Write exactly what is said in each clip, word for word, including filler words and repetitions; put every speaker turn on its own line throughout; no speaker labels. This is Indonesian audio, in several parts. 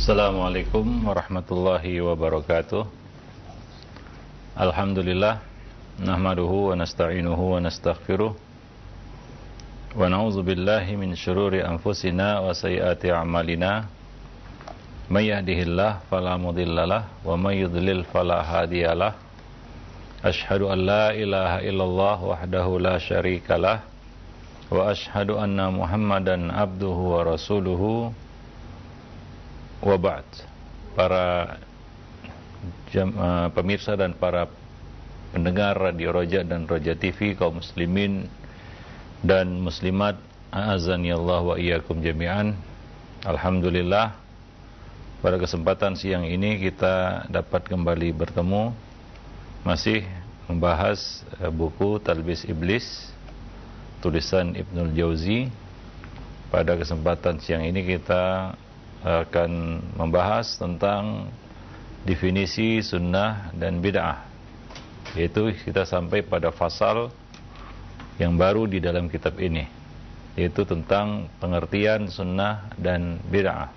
Assalamualaikum warahmatullahi wabarakatuh. Alhamdulillah, nahmaduhu wa nasta'inuhu wa nastaghfiruh, wa na'udzu billahi min syururi anfusina wa sayyiati a'malina. May yahdihillahu fala mudhillalah wa may yudlil fala hadiyalah. Asyhadu an la ilaha illallah wahdahu la syarikalah wa asyhadu anna Muhammadan abduhu wa rasuluhu. Wa ba'd. Para jam, uh, pemirsa dan para pendengar Radio Roja dan Roja T V, kaum muslimin dan muslimat, a'azani Allah wa iyyakum jami'an. Alhamdulillah, pada kesempatan siang ini kita dapat kembali bertemu, masih membahas uh, buku Talbis Iblis tulisan Ibnul Jauzi. Pada kesempatan siang ini kita akan membahas tentang definisi sunnah dan bid'ah, yaitu kita sampai pada fasal yang baru di dalam kitab ini, yaitu tentang pengertian sunnah dan bid'ah.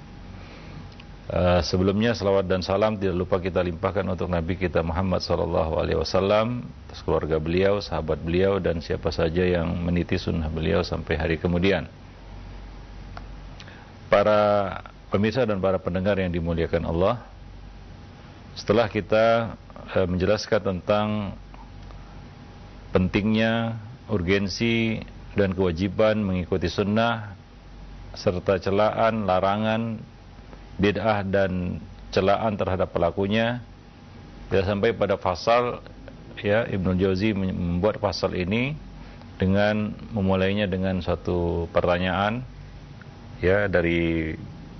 Uh, sebelumnya salawat dan salam tidak lupa kita limpahkan untuk Nabi kita Muhammad sallallahu alaihi wasallam, atas keluarga beliau, sahabat beliau, dan siapa saja yang meniti sunnah beliau sampai hari kemudian. Para pemirsa dan para pendengar yang dimuliakan Allah, setelah kita e, menjelaskan tentang pentingnya, urgensi dan kewajiban mengikuti sunnah, serta celaan, larangan, bid'ah dan celaan terhadap pelakunya, kita sampai pada fasal, ya, Ibnul Jauzi membuat fasal ini dengan memulainya dengan suatu pertanyaan, ya, dari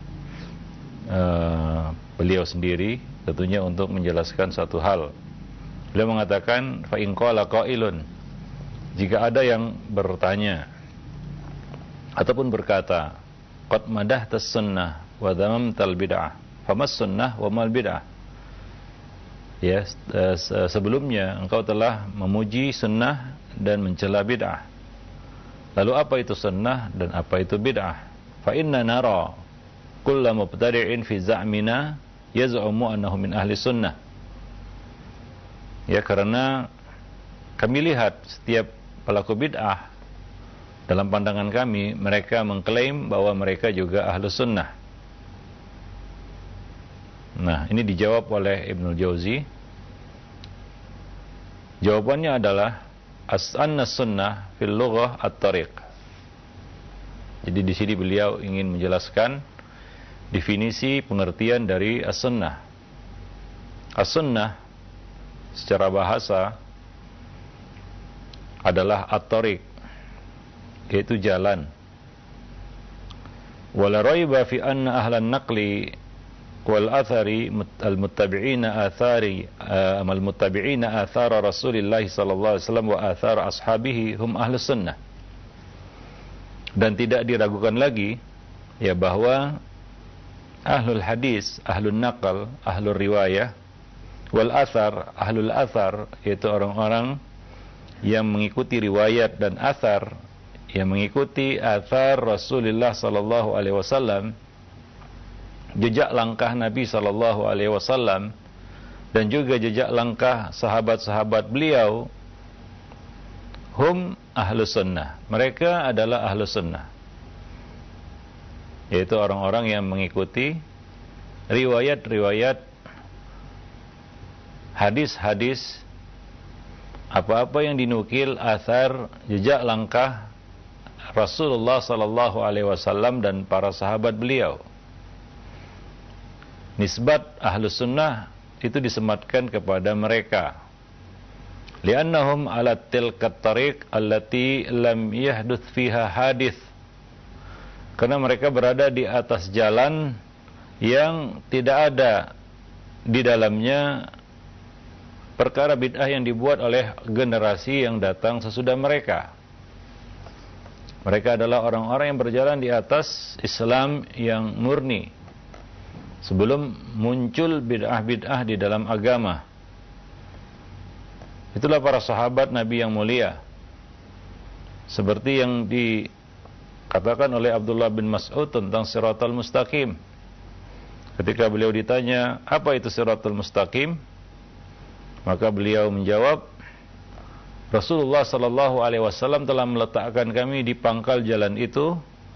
uh, beliau sendiri, tentunya untuk menjelaskan satu hal. Beliau mengatakan, fa in qala qailun, jika ada yang bertanya ataupun berkata, qad madahtas sunnah wa dhamamtal bid'ah, famas sunnah wa mal bid'ah. Ya, sebelumnya engkau telah memuji sunnah dan mencela bid'ah. Lalu apa itu sunnah dan apa itu bid'ah? Fa inna nara kulla mubtadi'in fi za'mina yaz'umu annahu min ahli sunnah. Ya, karena kami lihat setiap pelaku bid'ah, dalam pandangan kami mereka mengklaim bahwa mereka juga ahlu sunnah. Nah, ini dijawab oleh Ibnul Jauzi. Jawabannya adalah as-anna sunnah fil lughah at-tariq. Jadi di sini beliau ingin menjelaskan definisi pengertian dari as-sunnah. As-sunnah secara bahasa adalah at-tariq, yaitu jalan. Wala raiba fi anna ahlan naqli wal athari al-muttabi'ina athari al-muttabi'ina athara Rasulillah sallallahu alaihi wasallam wa athara ashabihi hum ahlus sunnah. Dan tidak diragukan lagi, ya, bahwa ahlul hadis, ahlul naqal, ahlul riwayah, wal athar, ahlul athar, yaitu orang-orang yang mengikuti riwayat dan athar, yang mengikuti athar Rasulullah sallallahu alaihi wasallam, jejak langkah Nabi sallallahu alaihi wasallam, dan juga jejak langkah sahabat-sahabat beliau, hum ahlus sunnah, mereka adalah ahlus sunnah, yaitu orang-orang yang mengikuti riwayat-riwayat, hadis-hadis, apa-apa yang dinukil athar, jejak langkah Rasulullah sallallahu alaihi wasallam dan para sahabat beliau. Nisbat ahlus sunnah itu disematkan kepada mereka, li'annahum ala tilkat tariq allati lam yahduth fiha hadith, karena mereka berada di atas jalan yang tidak ada di dalamnya perkara bid'ah yang dibuat oleh generasi yang datang sesudah mereka. Mereka adalah orang-orang yang berjalan di atas Islam yang murni sebelum muncul bid'ah-bid'ah di dalam agama. Itulah para sahabat Nabi yang mulia, seperti yang dikatakan oleh Abdullah bin Mas'ud tentang Siratal Mustaqim. Ketika beliau ditanya, apa itu siratul mustaqim? Maka beliau menjawab, Rasulullah sallallahu alaihi wasallam telah meletakkan kami di pangkal jalan itu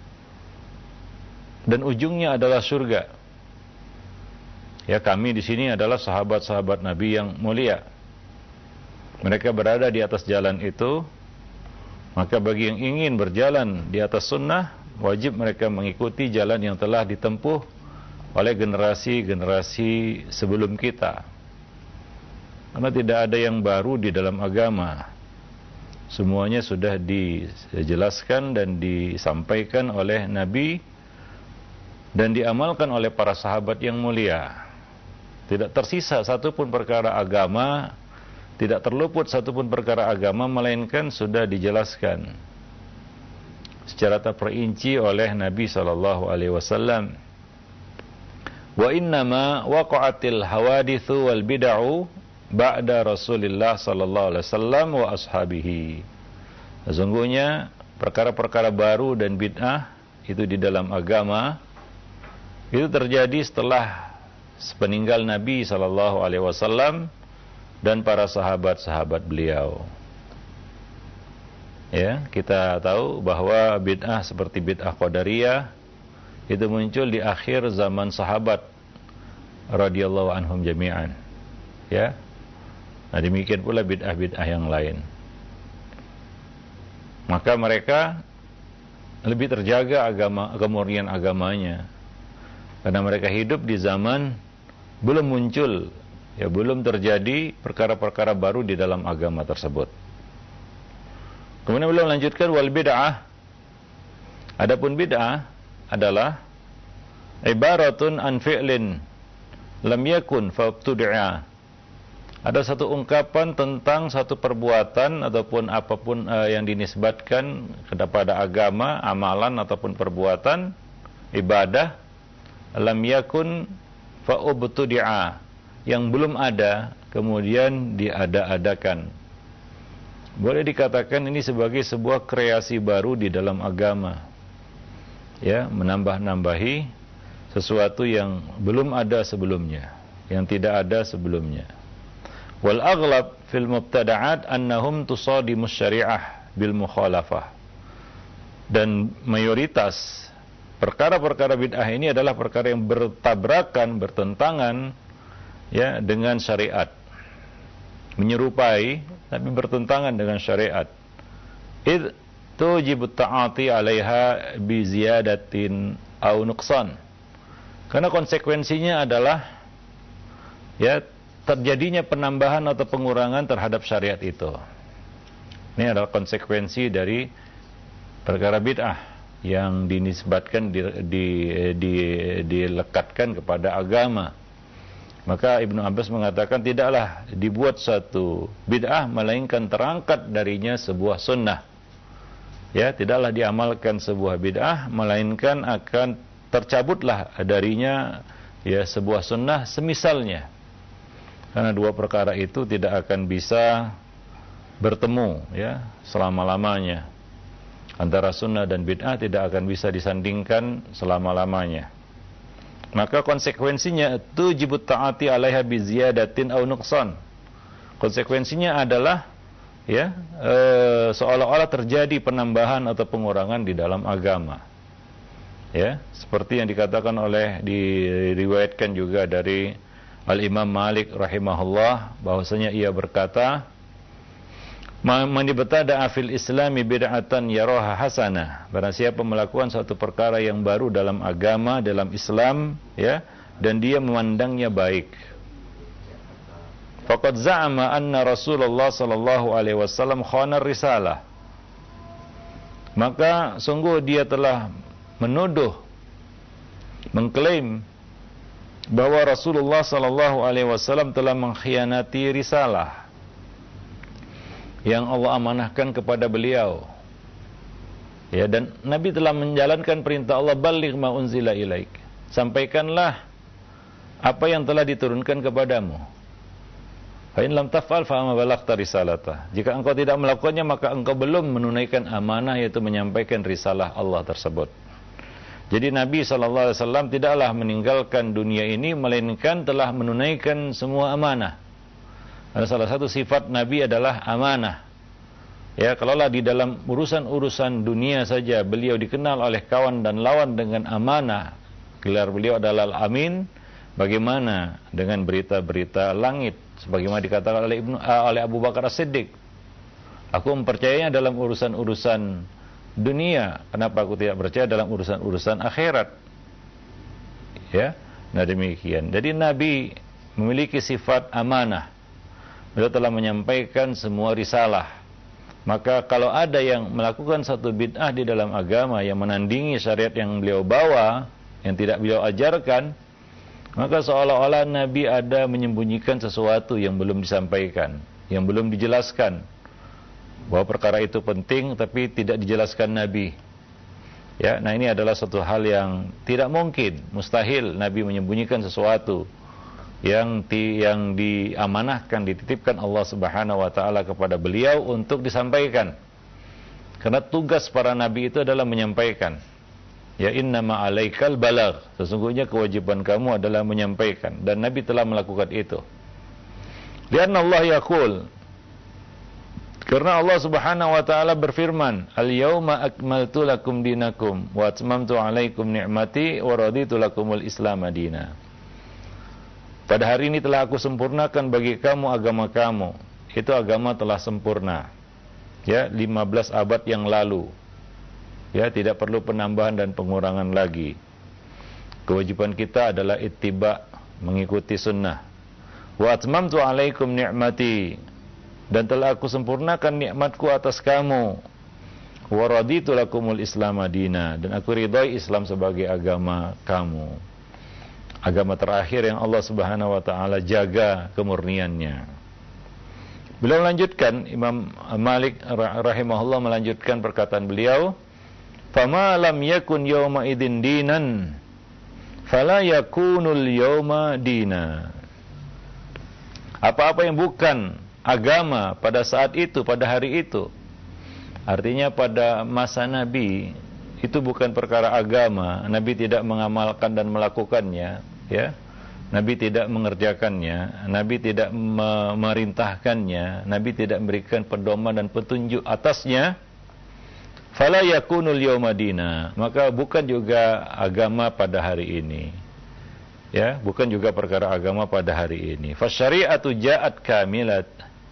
dan ujungnya adalah surga. Ya, kami di sini adalah sahabat-sahabat Nabi yang mulia. Mereka berada di atas jalan itu, maka bagi yang ingin berjalan di atas sunnah, wajib mereka mengikuti jalan yang telah ditempuh oleh generasi-generasi sebelum kita. Karena tidak ada yang baru di dalam agama. Semuanya sudah dijelaskan dan disampaikan oleh Nabi dan diamalkan oleh para sahabat yang mulia. Tidak tersisa satupun perkara agama, tidak terluput satupun perkara agama, melainkan sudah dijelaskan secara terperinci oleh Nabi sallallahu alaihi wasallam. Wa innama waqa'atil hawadithu wal bid'u ba'da Rasulillah sallallahu alaihi wasallam wa ashabihi. Sesungguhnya perkara-perkara baru dan bid'ah itu di dalam agama itu terjadi setelah sepeninggal Nabi sallallahu alaihi wasallam dan para sahabat-sahabat beliau. Ya, kita tahu bahwa bid'ah seperti bid'ah Qadariyah itu muncul di akhir zaman sahabat radhiyallahu anhum jami'an. Ya. Nah, demikian pula bid'ah-bid'ah yang lain. Maka mereka lebih terjaga agama, kemurnian agamanya. Karena mereka hidup di zaman belum muncul, ya belum terjadi perkara-perkara baru di dalam agama tersebut. Kemudian beliau melanjutkan wal bid'ah. Adapun bid'ah adalah ibaratun an fi'lin lam yakun fabtudi'a. Ada satu ungkapan tentang satu perbuatan ataupun apapun uh, yang dinisbatkan kepada agama, amalan ataupun perbuatan ibadah lam yakun fa'ubtudi'a, yang belum ada kemudian diada-adakan. Boleh dikatakan ini sebagai sebuah kreasi baru di dalam agama. Ya, menambah-nambahi sesuatu yang belum ada sebelumnya, yang tidak ada sebelumnya. Wal aghlab fil mubtada'at annahum tusadimus syari'ah bil mukhalafah. Dan mayoritas perkara-perkara bid'ah ini adalah perkara yang bertabrakan, bertentangan ya dengan syariat. Menyerupai tapi bertentangan dengan syariat. Id tujibut ta'ati 'alaiha bi ziyadatin aw nuqsan. Karena konsekuensinya adalah ya terjadinya penambahan atau pengurangan terhadap syariat itu. Ini adalah konsekuensi dari perkara bid'ah yang dinisbatkan di, di, di, dilekatkan kepada agama. Maka Ibnu Abbas mengatakan tidaklah dibuat satu bid'ah melainkan terangkat darinya sebuah sunnah. Ya, tidaklah diamalkan sebuah bid'ah melainkan akan tercabutlah darinya ya sebuah sunnah semisalnya. Karena dua perkara itu tidak akan bisa bertemu ya selama-lamanya. Antara sunnah dan bid'ah tidak akan bisa disandingkan selama-lamanya. Maka konsekuensinya tujibut ta'ati 'alaiha bi ziyadatin aw nuqsan. Konsekuensinya adalah ya e, seolah-olah terjadi penambahan atau pengurangan di dalam agama. Ya, seperti yang dikatakan oleh diriwayatkan juga dari Al-Imam Malik rahimahullah bahwasanya ia berkata, "Man ibtada'a fil islami bid'atan yaraha hasanah." Barang siapa melakukan suatu perkara yang baru dalam agama, dalam Islam, ya, dan dia memandangnya baik. Faqad za'ama anna Rasulullah sallallahu alaihi wasallam khana risalah. Maka sungguh dia telah menuduh, mengklaim bahwa Rasulullah sallallahu alaihi wasallam telah mengkhianati risalah yang Allah amanahkan kepada beliau. Ya, dan Nabi telah menjalankan perintah Allah, balligh ma unzila ilaik. Sampaikanlah apa yang telah diturunkan kepadamu. Fa in lam taf'al fa ma balaghta risalata. Jika engkau tidak melakukannya maka engkau belum menunaikan amanah, yaitu menyampaikan risalah Allah tersebut. Jadi Nabi shallallahu alaihi wasallam tidaklah meninggalkan dunia ini melainkan telah menunaikan semua amanah. Karena salah satu sifat Nabi adalah amanah. Ya, kalaulah di dalam urusan-urusan dunia saja beliau dikenal oleh kawan dan lawan dengan amanah, gelar beliau adalah Al-Amin, bagaimana dengan berita-berita langit sebagaimana dikatakan oleh Ibnu uh, oleh Abu Bakar As-Siddiq, aku mempercayainya dalam urusan-urusan dunia, kenapa aku tidak percaya dalam urusan-urusan akhirat? Ya, nah demikian. Jadi Nabi memiliki sifat amanah. Beliau telah menyampaikan semua risalah. Maka kalau ada yang melakukan satu bid'ah di dalam agama yang menandingi syariat yang beliau bawa, yang tidak beliau ajarkan, maka seolah-olah Nabi ada menyembunyikan sesuatu yang belum disampaikan, yang belum dijelaskan. Bahwa perkara itu penting tapi tidak dijelaskan Nabi. Ya, nah ini adalah satu hal yang tidak mungkin, mustahil Nabi menyembunyikan sesuatu yang di, yang diamanahkan, dititipkan Allah Subhanahu wa taala kepada beliau untuk disampaikan. Karena tugas para nabi itu adalah menyampaikan. Ya, innama alaikal balagh, sesungguhnya kewajiban kamu adalah menyampaikan, dan Nabi telah melakukan itu. Lianna Allah yaqul, karena Allah Subhanahu wa taala berfirman, "Al-yauma akmaltu lakum dinakum wa atmamtu 'alaikum ni'mati wa raditu lakumul Islam madina." Pada hari ini telah aku sempurnakan bagi kamu agama kamu. Itu agama telah sempurna. Ya, lima belas abad yang lalu. Ya, tidak perlu penambahan dan pengurangan lagi. Kewajiban kita adalah ittiba, mengikuti sunnah. Wa atmamtu 'alaikum ni'mati, dan telah aku sempurnakan nikmatku atas kamu. Wa raditu lakumul Islam madina, dan aku ridhai Islam sebagai agama kamu. Agama terakhir yang Allah Subhanahu wa taala jaga kemurniannya. Beliau melanjutkan, Imam Malik rahimahullah melanjutkan perkataan beliau, "Fama lam yakun yawma idzin dinan, fala yakunul yawma dina." Apa-apa yang bukan agama pada saat itu, pada hari itu, artinya pada masa Nabi, itu bukan perkara agama. Nabi tidak mengamalkan dan melakukannya. Ya, Nabi tidak mengerjakannya, Nabi tidak memerintahkannya, Nabi tidak memberikan pedoman dan petunjuk atasnya. Fala yakunul yauma dina, maka bukan juga agama pada hari ini. Ya, bukan juga perkara agama pada hari ini. Fasyari'atu ja'at kamilat.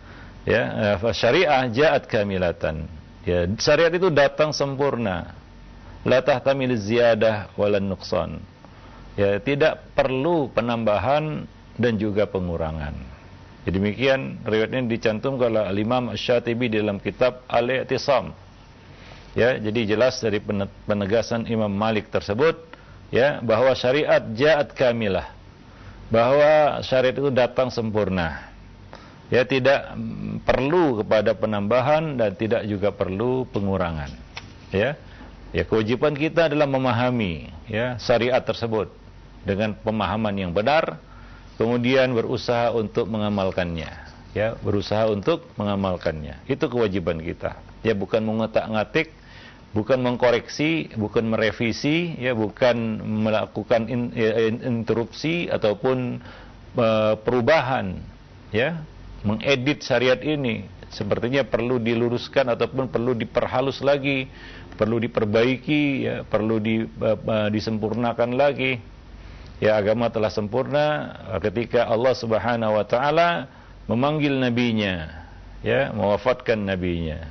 Ya, fasyari'ah ja'at kamilatan. Ya, syariat itu datang sempurna. La tahtamil ziyadah walan nuqsan. Ya, tidak perlu penambahan dan juga pengurangan. Jadi demikian riwayat ini dicantumkan oleh Imam Asy-Syatibi dalam kitab Al-I'tisam. Ya, jadi jelas dari penegasan Imam Malik tersebut, ya, bahwa syariat ja'at kamilah, bahwa syariat itu datang sempurna. Ya, tidak perlu kepada penambahan dan tidak juga perlu pengurangan. Ya. Ya, kewajiban kita adalah memahami, ya, syariat tersebut dengan pemahaman yang benar, kemudian berusaha untuk mengamalkannya, ya, berusaha untuk mengamalkannya. Itu kewajiban kita. Ya, bukan mengotak-ngatik, bukan mengkoreksi, bukan merevisi, ya, bukan melakukan in, ya, interupsi ataupun uh, perubahan, ya, mengedit syariat ini. Sepertinya perlu diluruskan ataupun perlu diperhalus lagi, perlu diperbaiki, ya, perlu di, uh, disempurnakan lagi. Ya, agama telah sempurna ketika Allah Subhanahu wa taala memanggil nabinya, ya, mewafatkan nabinya.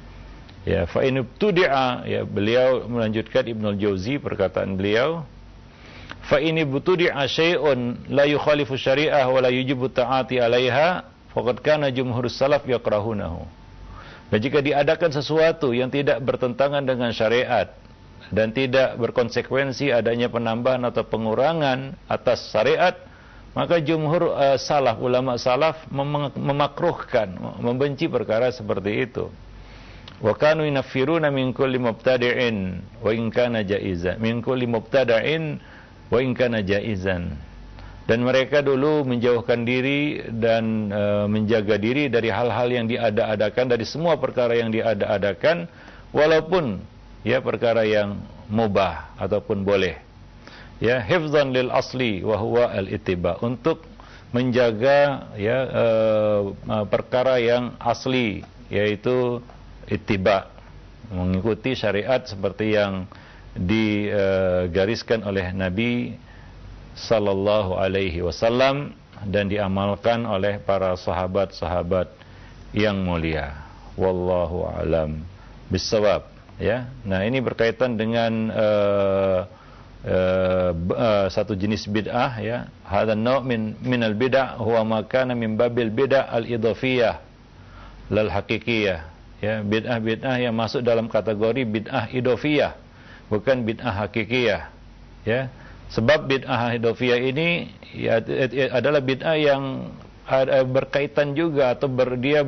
Ya, fa in ibtudi'a, ya, beliau melanjutkan Ibnu Al-Jauzi perkataan beliau, fa in ibtudi'a syai'un la yukhalifu syari'ah wa la yujibu ta'ati 'alaiha faqad kana jumhurus salaf yakrahunahu. Dan jika diadakan sesuatu yang tidak bertentangan dengan syariat dan tidak berkonsekuensi adanya penambahan atau pengurangan atas syariat, maka jumhur uh, salaf, ulama salaf mem memakruhkan, membenci perkara seperti itu. Wa kanu yunaffiruna min kulli mubtadi'in wa in kana jaizan, min kulli mubtada'in wa in kana jaizan. Dan mereka dulu menjauhkan diri dan uh, menjaga diri dari hal-hal yang diada-adakan, dari semua perkara yang diada-adakan, walaupun, ya, perkara yang mubah ataupun boleh. Ya, hifdzan lil asli wa huwa al-ittiba, untuk menjaga ya uh, perkara yang asli, yaitu ittiba, mengikuti syariat seperti yang digariskan oleh Nabi sallallahu alaihi wasallam dan diamalkan oleh para sahabat-sahabat yang mulia. Wallahu a'lam bissawab. Ya, nah ini berkaitan dengan uh, uh, uh, satu jenis bid'ah, ya. Hadza naw' min minal bid'ah huwa ma kana min babil bid'ah al-idhafiyah lal haqiqiyah. Ya, bid'ah-bid'ah yang masuk dalam kategori bid'ah idhafiyah, bukan bid'ah hakikiyah. Ya, sebab bid'ah idhafiyah ini ya, adalah bid'ah yang berkaitan juga atau ber, dia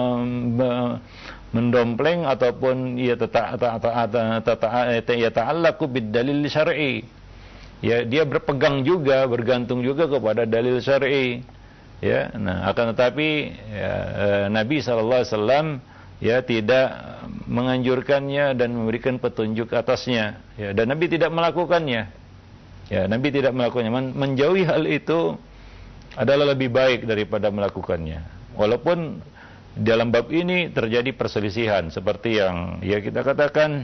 mendompleng ataupun ia ta'allaqu bid-dalil syar'i. Ya, dia berpegang juga, bergantung juga kepada dalil syar'i. Ya, nah akan tetapi ya, Nabi sallallahu alaihi wasallam ya tidak menganjurkannya dan memberikan petunjuk atasnya, ya, dan Nabi tidak melakukannya. Ya, Nabi tidak melakukannya. Men menjauhi hal itu adalah lebih baik daripada melakukannya. Walaupun dalam bab ini terjadi perselisihan, seperti yang ya kita katakan,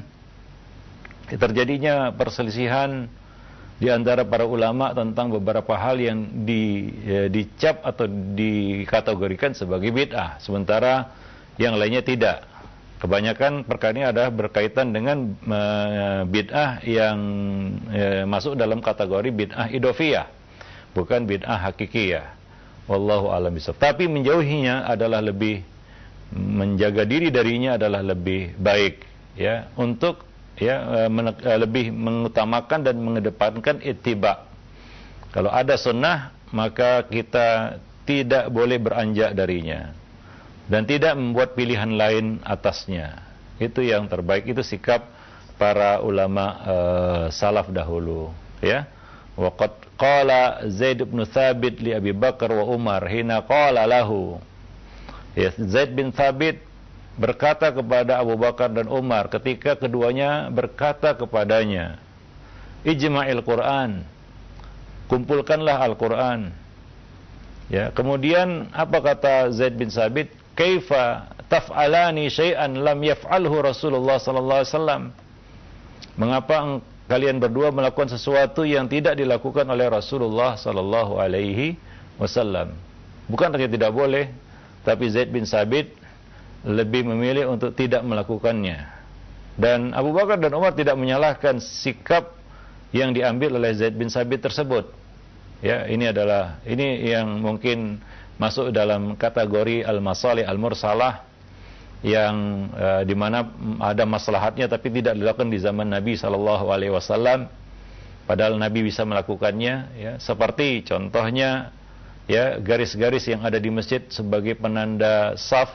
terjadinya perselisihan di antara para ulama tentang beberapa hal yang di, ya, dicap atau dikategorikan sebagai bid'ah, sementara yang lainnya tidak. Kebanyakan perkara ini adalah berkaitan dengan uh, bid'ah yang uh, masuk dalam kategori bid'ah idhofiyah, bukan bid'ah hakikiyah. Wallahu a'lam bishawab. Tapi menjauhinya adalah lebih, menjaga diri darinya adalah lebih baik, ya, untuk ya uh, men- uh, lebih mengutamakan dan mengedepankan ittiba. Kalau ada sunnah, maka kita tidak boleh beranjak darinya dan tidak membuat pilihan lain atasnya. Itu yang terbaik, itu sikap para ulama uh, salaf dahulu, ya. Wa qad qala Zaid bin Thabit li Abi Bakar wa Umar hina qala lahu. Ya, Zaid bin Thabit berkata kepada Abu Bakar dan Umar ketika keduanya berkata kepadanya, ijma'il Qur'an, kumpulkanlah Al-Qur'an. Ya, kemudian apa kata Zaid bin Thabit? Kaifa taf'alani syai'an lam yaf'alhu Rasulullah sallallahu alaihi wasallam? Mengapa kalian berdua melakukan sesuatu yang tidak dilakukan oleh Rasulullah sallallahu alaihi wasallam? Bukan saja tidak boleh, tapi Zaid bin Thabit lebih memilih untuk tidak melakukannya. Dan Abu Bakar dan Umar tidak menyalahkan sikap yang diambil oleh Zaid bin Thabit tersebut. Ya, ini adalah ini yang mungkin masuk dalam kategori al-masalih al-mursalah, yang uh, di mana ada maslahatnya tapi tidak dilakukan di zaman Nabi sallallahu alaihi wasallam, padahal Nabi bisa melakukannya, ya. Seperti contohnya, ya, garis-garis yang ada di masjid sebagai penanda saf,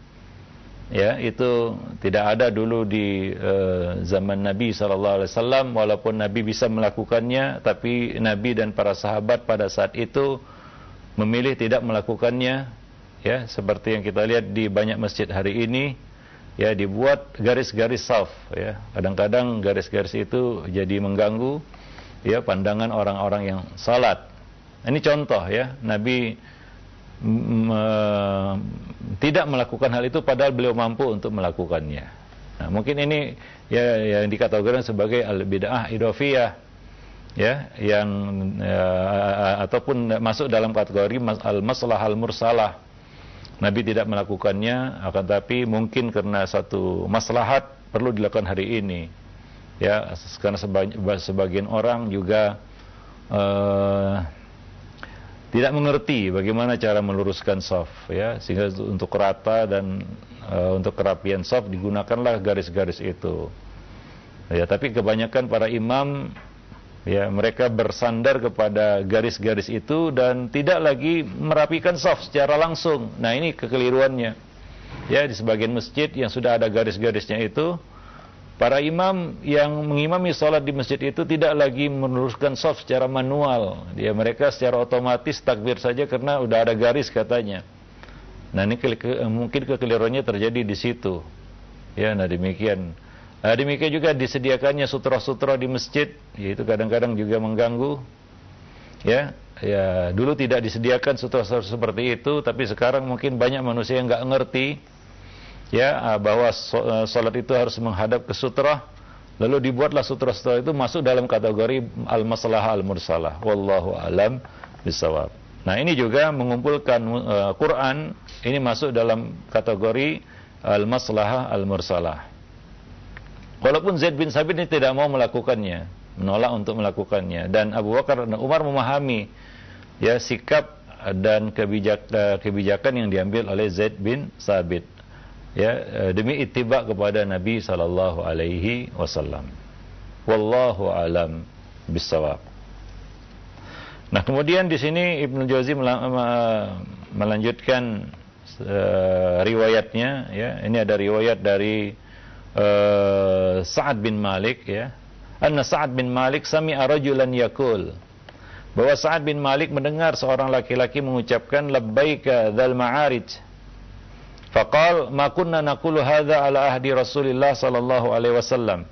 ya, itu tidak ada dulu di uh, zaman Nabi sallallahu alaihi wasallam. Walaupun Nabi bisa melakukannya, tapi Nabi dan para sahabat pada saat itu memilih tidak melakukannya, ya, seperti yang kita lihat di banyak masjid hari ini, ya, dibuat garis-garis saf, ya. Kadang-kadang garis-garis itu jadi mengganggu, ya, pandangan orang-orang yang salat. Ini contoh, ya, Nabi mm, tidak melakukan hal itu padahal beliau mampu untuk melakukannya. Nah, mungkin ini ya yang dikategorikan sebagai al-bid'ah idhofiyah, ya, yang ya, ataupun masuk dalam kategori al-masalah al-mursalah. Nabi tidak melakukannya, akan tapi mungkin karena satu maslahat perlu dilakukan hari ini, ya, karena sebagian orang juga uh, tidak mengerti bagaimana cara meluruskan shaf, ya, sehingga untuk rata dan uh, untuk kerapian shaf digunakanlah garis-garis itu, ya. Tapi kebanyakan para imam, ya, mereka bersandar kepada garis-garis itu dan tidak lagi merapikan shaf secara langsung. Nah, ini kekeliruannya. Ya, di sebagian masjid yang sudah ada garis-garisnya itu, para imam yang mengimami sholat di masjid itu tidak lagi meluruskan shaf secara manual. Ya, mereka secara otomatis takbir saja karena udah ada garis katanya. Nah, ini ke, ke, mungkin kekeliruannya terjadi di situ. Ya, nah demikian. Uh, demikian juga disediakannya sutra-sutra di masjid, yaitu kadang-kadang juga mengganggu. Ya, ya dulu tidak disediakan sutra-sutra seperti itu, tapi sekarang mungkin banyak manusia yang nggak ngerti, ya, bahwa sholat itu harus menghadap ke sutra. Lalu dibuatlah sutra-sutra itu masuk dalam kategori al-maslahah al-mursalah. Wallahu alam bisawab. Nah, ini juga mengumpulkan uh, Quran, ini masuk dalam kategori al-maslahah al-mursalah. Walaupun Zaid bin Sabit ini tidak mau melakukannya, menolak untuk melakukannya, dan Abu Bakar dan Umar memahami ya sikap dan kebijak, kebijakan yang diambil oleh Zaid bin Sabit, ya, demi ittiba kepada Nabi sallallahu alaihi wasallam. Wallahu alam bissawab. Nah, kemudian di sini Ibnu Jauzi melanjutkan uh, riwayatnya, ya. Ini ada riwayat dari Uh, Sa'ad bin Malik, ya. Anna Sa'ad bin Malik sami'a rajulan yaqul, bahwa Sa'ad bin Malik mendengar seorang laki-laki mengucapkan labbaika dzal ma'arij. Faqal ma kunna naqulu hadza ala ahdi Rasulillah sallallahu alaihi wasallam.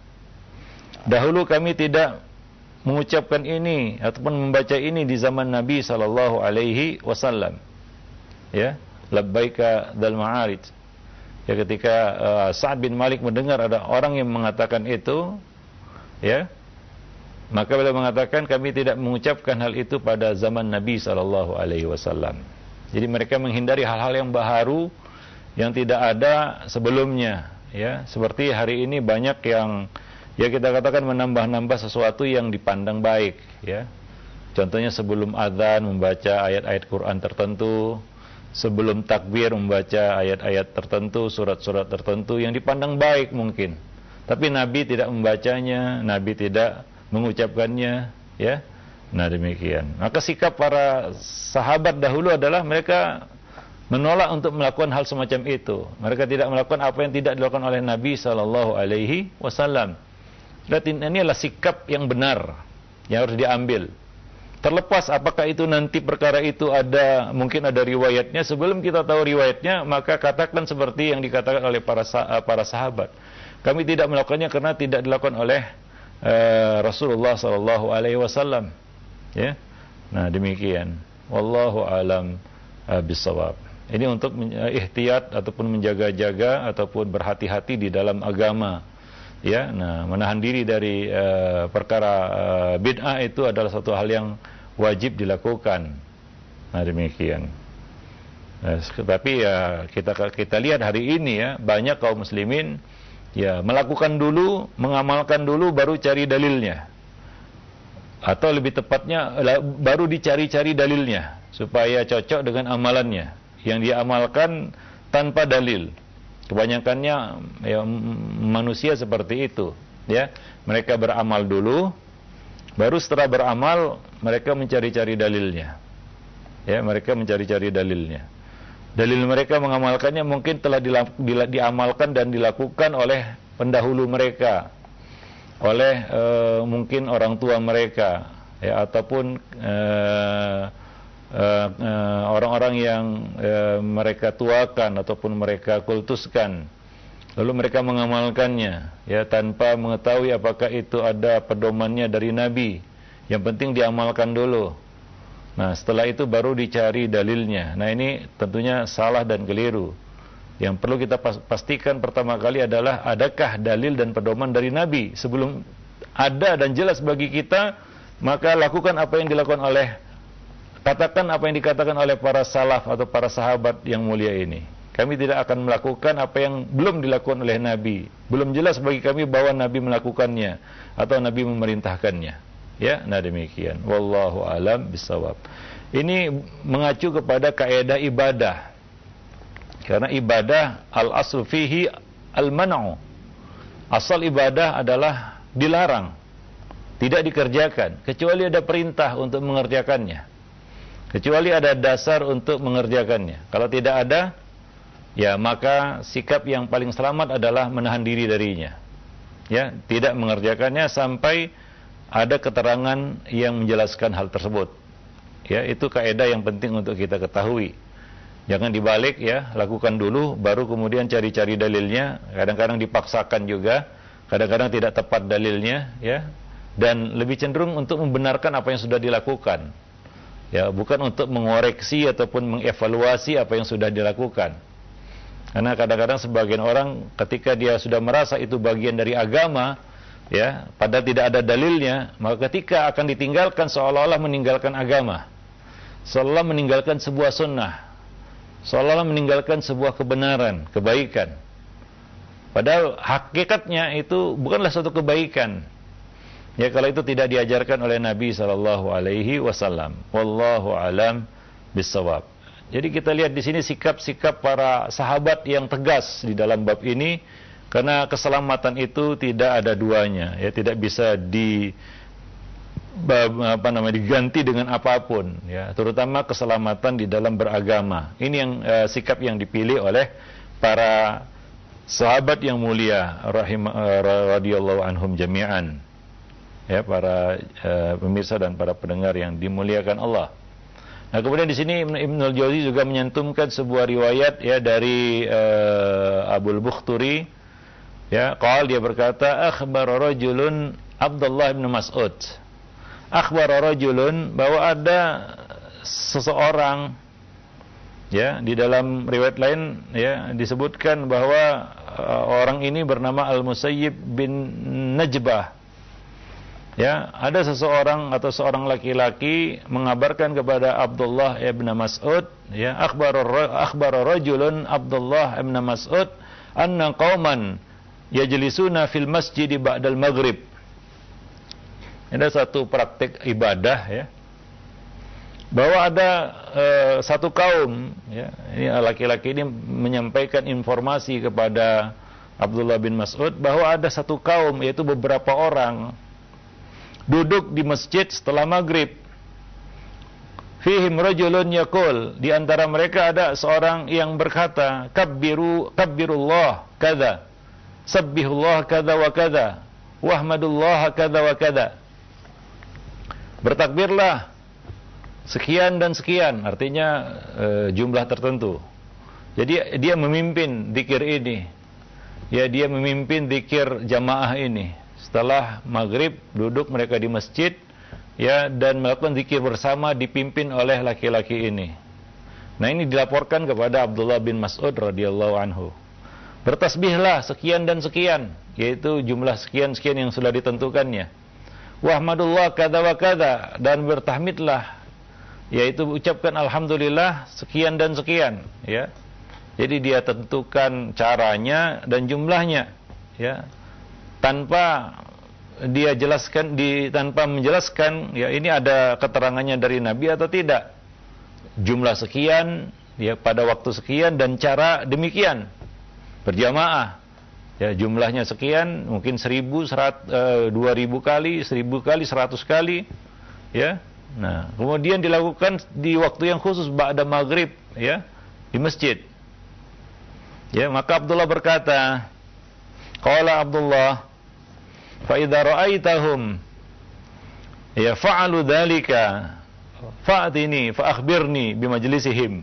Dahulu kami tidak mengucapkan ini ataupun membaca ini di zaman Nabi sallallahu alaihi wasallam. Ya, labbaika dzal ma'arij. Ya, ketika uh, Sa'ad bin Malik mendengar ada orang yang mengatakan itu, ya, maka beliau mengatakan kami tidak mengucapkan hal itu pada zaman Nabi sallallahu alaihi wasallam. Jadi mereka menghindari hal-hal yang baru yang tidak ada sebelumnya, ya. Seperti hari ini banyak yang, ya, kita katakan menambah-nambah sesuatu yang dipandang baik, ya. Contohnya sebelum azan membaca ayat-ayat Quran tertentu, sebelum takbir membaca ayat-ayat tertentu, surat-surat tertentu yang dipandang baik mungkin. Tapi Nabi tidak membacanya, Nabi tidak mengucapkannya, ya. Nah, demikian. Maka sikap para sahabat dahulu adalah mereka menolak untuk melakukan hal semacam itu. Mereka tidak melakukan apa yang tidak dilakukan oleh Nabi sallallahu alaihi wasallam. Dan ini adalah sikap yang benar yang harus diambil. Terlepas apakah itu nanti perkara itu ada, mungkin ada riwayatnya, sebelum kita tahu riwayatnya, maka katakan seperti yang dikatakan oleh para para sahabat. Kami tidak melakukannya karena tidak dilakukan oleh uh, Rasulullah sallallahu alaihi wasallam. Ya. Nah, demikian. Wallahu alam uh, bissawab. Ini untuk uh, ihtiyat ataupun menjaga-jaga ataupun berhati-hati di dalam agama. Ya, nah, menahan diri dari uh, perkara uh, bid'ah itu adalah satu hal yang wajib dilakukan. Nah, demikian. Nah, tapi ya kita kita lihat hari ini, ya, banyak kaum muslimin ya melakukan dulu, mengamalkan dulu, baru cari dalilnya. Atau lebih tepatnya baru dicari-cari dalilnya supaya cocok dengan amalannya. Yang dia amalkan tanpa dalil. Kebanyakannya ya, manusia seperti itu, ya. Mereka beramal dulu, baru setelah beramal mereka mencari-cari dalilnya. Ya, mereka mencari-cari dalilnya. Dalil mereka mengamalkannya mungkin telah dila, dila, diamalkan dan dilakukan oleh pendahulu mereka, oleh e, mungkin orang tua mereka, ya, ataupun e, Uh, uh, orang-orang yang uh, mereka tuakan ataupun mereka kultuskan, lalu mereka mengamalkannya, ya, tanpa mengetahui apakah itu ada pedomannya dari Nabi. Yang penting diamalkan dulu. Nah, setelah itu baru dicari dalilnya. Nah, ini tentunya salah dan keliru. Yang perlu kita pastikan pertama kali adalah adakah dalil dan pedoman dari Nabi. Sebelum ada dan jelas bagi kita, maka lakukan apa yang dilakukan oleh Katakan apa yang dikatakan oleh para salaf atau para sahabat yang mulia ini. Kami tidak akan melakukan apa yang belum dilakukan oleh Nabi. Belum jelas bagi kami bahwa Nabi melakukannya atau Nabi memerintahkannya. Ya, nah demikian. Wallahu alam bisawab. Ini mengacu kepada kaidah ibadah. Karena ibadah al-aslu fihi al-man'u. Asal ibadah adalah dilarang, tidak dikerjakan kecuali ada perintah untuk mengerjakannya. Kecuali ada dasar untuk mengerjakannya. Kalau tidak ada, ya maka sikap yang paling selamat adalah menahan diri darinya. Ya, tidak mengerjakannya sampai ada keterangan yang menjelaskan hal tersebut. Ya, itu kaidah yang penting untuk kita ketahui. Jangan dibalik, ya, lakukan dulu baru kemudian cari-cari dalilnya. Kadang-kadang dipaksakan juga kadang-kadang tidak tepat dalilnya, ya, dan lebih cenderung untuk membenarkan apa yang sudah dilakukan, ya, bukan untuk mengoreksi ataupun mengevaluasi apa yang sudah dilakukan. Karena kadang-kadang sebagian orang ketika dia sudah merasa itu bagian dari agama, ya, padahal tidak ada dalilnya, maka ketika akan ditinggalkan seolah-olah meninggalkan agama, seolah-olah meninggalkan sebuah sunnah, seolah-olah meninggalkan sebuah kebenaran, kebaikan. Padahal hakikatnya itu bukanlah suatu kebaikan, ya, kalau itu tidak diajarkan oleh Nabi Shallallahu Alaihi Wasallam. Wallahu alam bissawab. Jadi kita lihat di sini sikap-sikap para sahabat yang tegas di dalam bab ini, karena keselamatan itu tidak ada duanya, ya, tidak bisa di apa namanya diganti dengan apapun, ya, terutama keselamatan di dalam beragama. Ini yang uh, sikap yang dipilih oleh para sahabat yang mulia rahim uh, radhiyallahu anhum jami'an, ya, para uh, pemirsa dan para pendengar yang dimuliakan Allah. Nah, kemudian di sini Ibnul Jauzi juga menyantumkan sebuah riwayat, ya, dari uh, Abul Bukhturi, ya, qala, dia berkata, akhbara rajulun Abdullah bin Mas'ud. Akhbara rajulun, bahwa ada seseorang, ya, di dalam riwayat lain, ya, disebutkan bahwa uh, orang ini bernama Al-Musayyib bin Najbah. Ya, ada seseorang atau seorang laki-laki mengabarkan kepada Abdullah ibn Mas'ud, ya, akhbara akhbara rajulun Abdullah ibn Mas'ud anna qauman yajlisuna fil masjid ba'dal maghrib. Ada satu praktik ibadah, ya, bahwa ada uh, satu kaum, ya, ini laki-laki ini menyampaikan informasi kepada Abdullah bin Mas'ud bahwa ada satu kaum, yaitu beberapa orang, duduk di masjid setelah maghrib. Fihim rajulun yaqul, di antara mereka ada seorang yang berkata, kabbiru kabbirullah kadza, sabbihullah kadza wa kadza, wahmadullah kadza wa kadza. Bertakbirlah sekian dan sekian, artinya e, jumlah tertentu. Jadi dia memimpin zikir ini, ya, dia memimpin zikir jamaah ini. Setelah maghrib duduk mereka di masjid, ya, dan melakukan zikir bersama dipimpin oleh laki-laki ini. Nah, ini dilaporkan kepada Abdullah bin Mas'ud radhiyallahu anhu. Bertasbihlah sekian dan sekian, yaitu jumlah sekian-sekian yang sudah ditentukannya. Wahmadullah kadza wa kadza, dan bertahmidlah, yaitu ucapkan alhamdulillah sekian dan sekian, ya. Jadi dia tentukan caranya dan jumlahnya, ya, tanpa dia jelaskan, di tanpa menjelaskan, ya, ini ada keterangannya dari Nabi atau tidak. Jumlah sekian, ya, pada waktu sekian, dan cara demikian berjamaah, ya, jumlahnya sekian, mungkin seribu, serat, e, dua ribu kali, seribu kali, seratus kali, ya. Nah, kemudian dilakukan di waktu yang khusus ba'da maghrib, ya, di masjid. Ya, maka Abdullah berkata, qala Abdullah, fa idza ra'aitahum ya fa'alu dzalika fa'tini fa akhbirni bi majlisihim.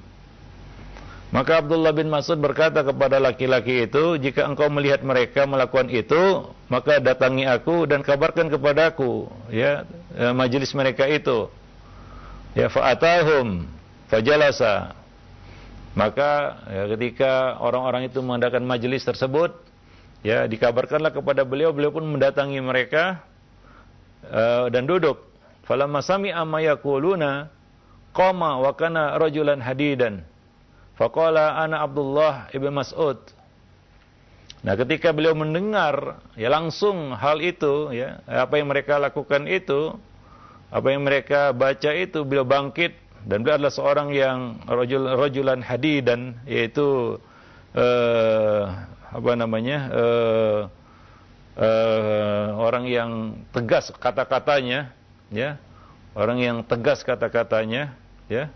Maka Abdullah bin Mas'ud berkata kepada laki-laki itu, jika engkau melihat mereka melakukan itu, maka datangi aku dan kabarkan kepadaku, ya, majelis mereka itu. Ya, fa'atahum fajalasa. Maka, ya, ketika orang-orang itu mengadakan majelis tersebut, ya, dikabarkanlah kepada beliau, beliau pun mendatangi mereka uh, dan duduk. Falamma sami'a ma yaquluna qama wa kana rajulan hadidan. Faqala ana Abdullah ibn Mas'ud. Nah, ketika beliau mendengar, ya, langsung hal itu, ya, apa yang mereka lakukan itu, apa yang mereka baca itu, beliau bangkit, dan beliau adalah seorang yang rajul rajulan hadidan, yaitu uh, apa namanya? Uh, uh, orang yang tegas kata-katanya, ya. Orang yang tegas kata-katanya, ya.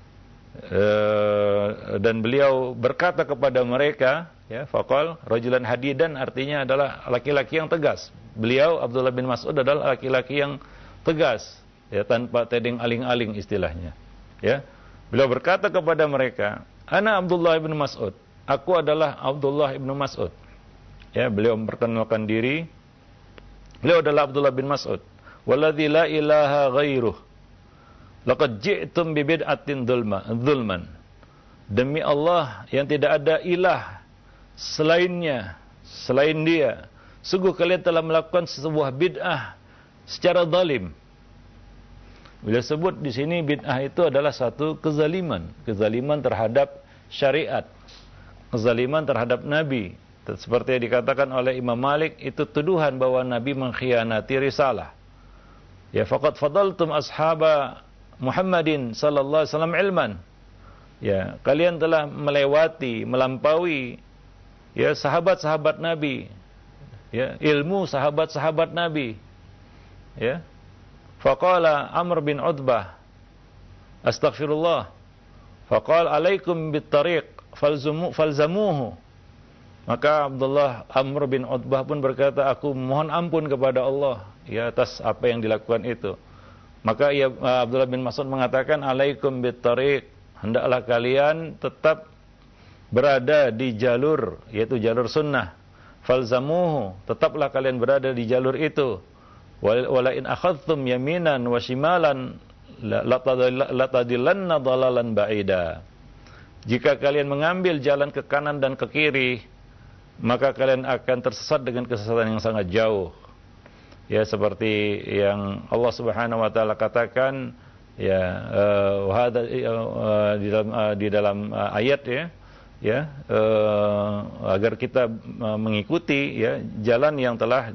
Uh, dan beliau berkata kepada mereka, ya, faqal rajulan hadidan, artinya adalah laki-laki yang tegas. Beliau Abdullah bin Mas'ud adalah laki-laki yang tegas, ya, tanpa tedeng aling-aling istilahnya, ya. Beliau berkata kepada mereka, ana Abdullah bin Mas'ud, aku adalah Abdullah bin Mas'ud. Ya, beliau memperkenalkan diri. Beliau adalah Abdullah bin Mas'ud. Walladzi la ilaha ghairuh. Laqad ji'tum bi bid'atin dzulman. Demi Allah yang tidak ada ilah selainnya, selain Dia, sungguh kalian telah melakukan sebuah bid'ah secara zalim. Bila sebut di sini bid'ah itu adalah satu kezaliman, kezaliman terhadap syariat, kezaliman terhadap Nabi. Seperti yang dikatakan oleh Imam Malik, itu tuduhan bahwa Nabi mengkhianati risalah. Ya, faqad fadaltum ashaba Muhammadin sallallahu alaihi wasallam ilman. Ya, kalian telah melewati, melampaui ya sahabat-sahabat Nabi. Ya, ilmu sahabat-sahabat Nabi. Ya. Faqala Amr bin Utbah, astaghfirullah. Faqala alaikum bit-tariq falzumu falzamuhu. Maka Abdullah Amr bin Utbah pun berkata, aku mohon ampun kepada Allah ya atas apa yang dilakukan itu. Maka ia, Abdullah bin Mas'ud mengatakan, alaikum bit-tariq, hendaklah kalian tetap berada di jalur, yaitu jalur sunnah. Falzamuhu, tetaplah kalian berada di jalur itu. Wala in akhadhtum yaminan wa shimalan latadillanna dalalan ba'ida. Jika kalian mengambil jalan ke kanan dan ke kiri, maka kalian akan tersesat dengan kesesatan yang sangat jauh. Ya, seperti yang Allah Subhanahu wa taala katakan ya uh, hada, uh, di dalam uh, di dalam uh, ayat ya ya uh, agar kita uh, mengikuti ya jalan yang telah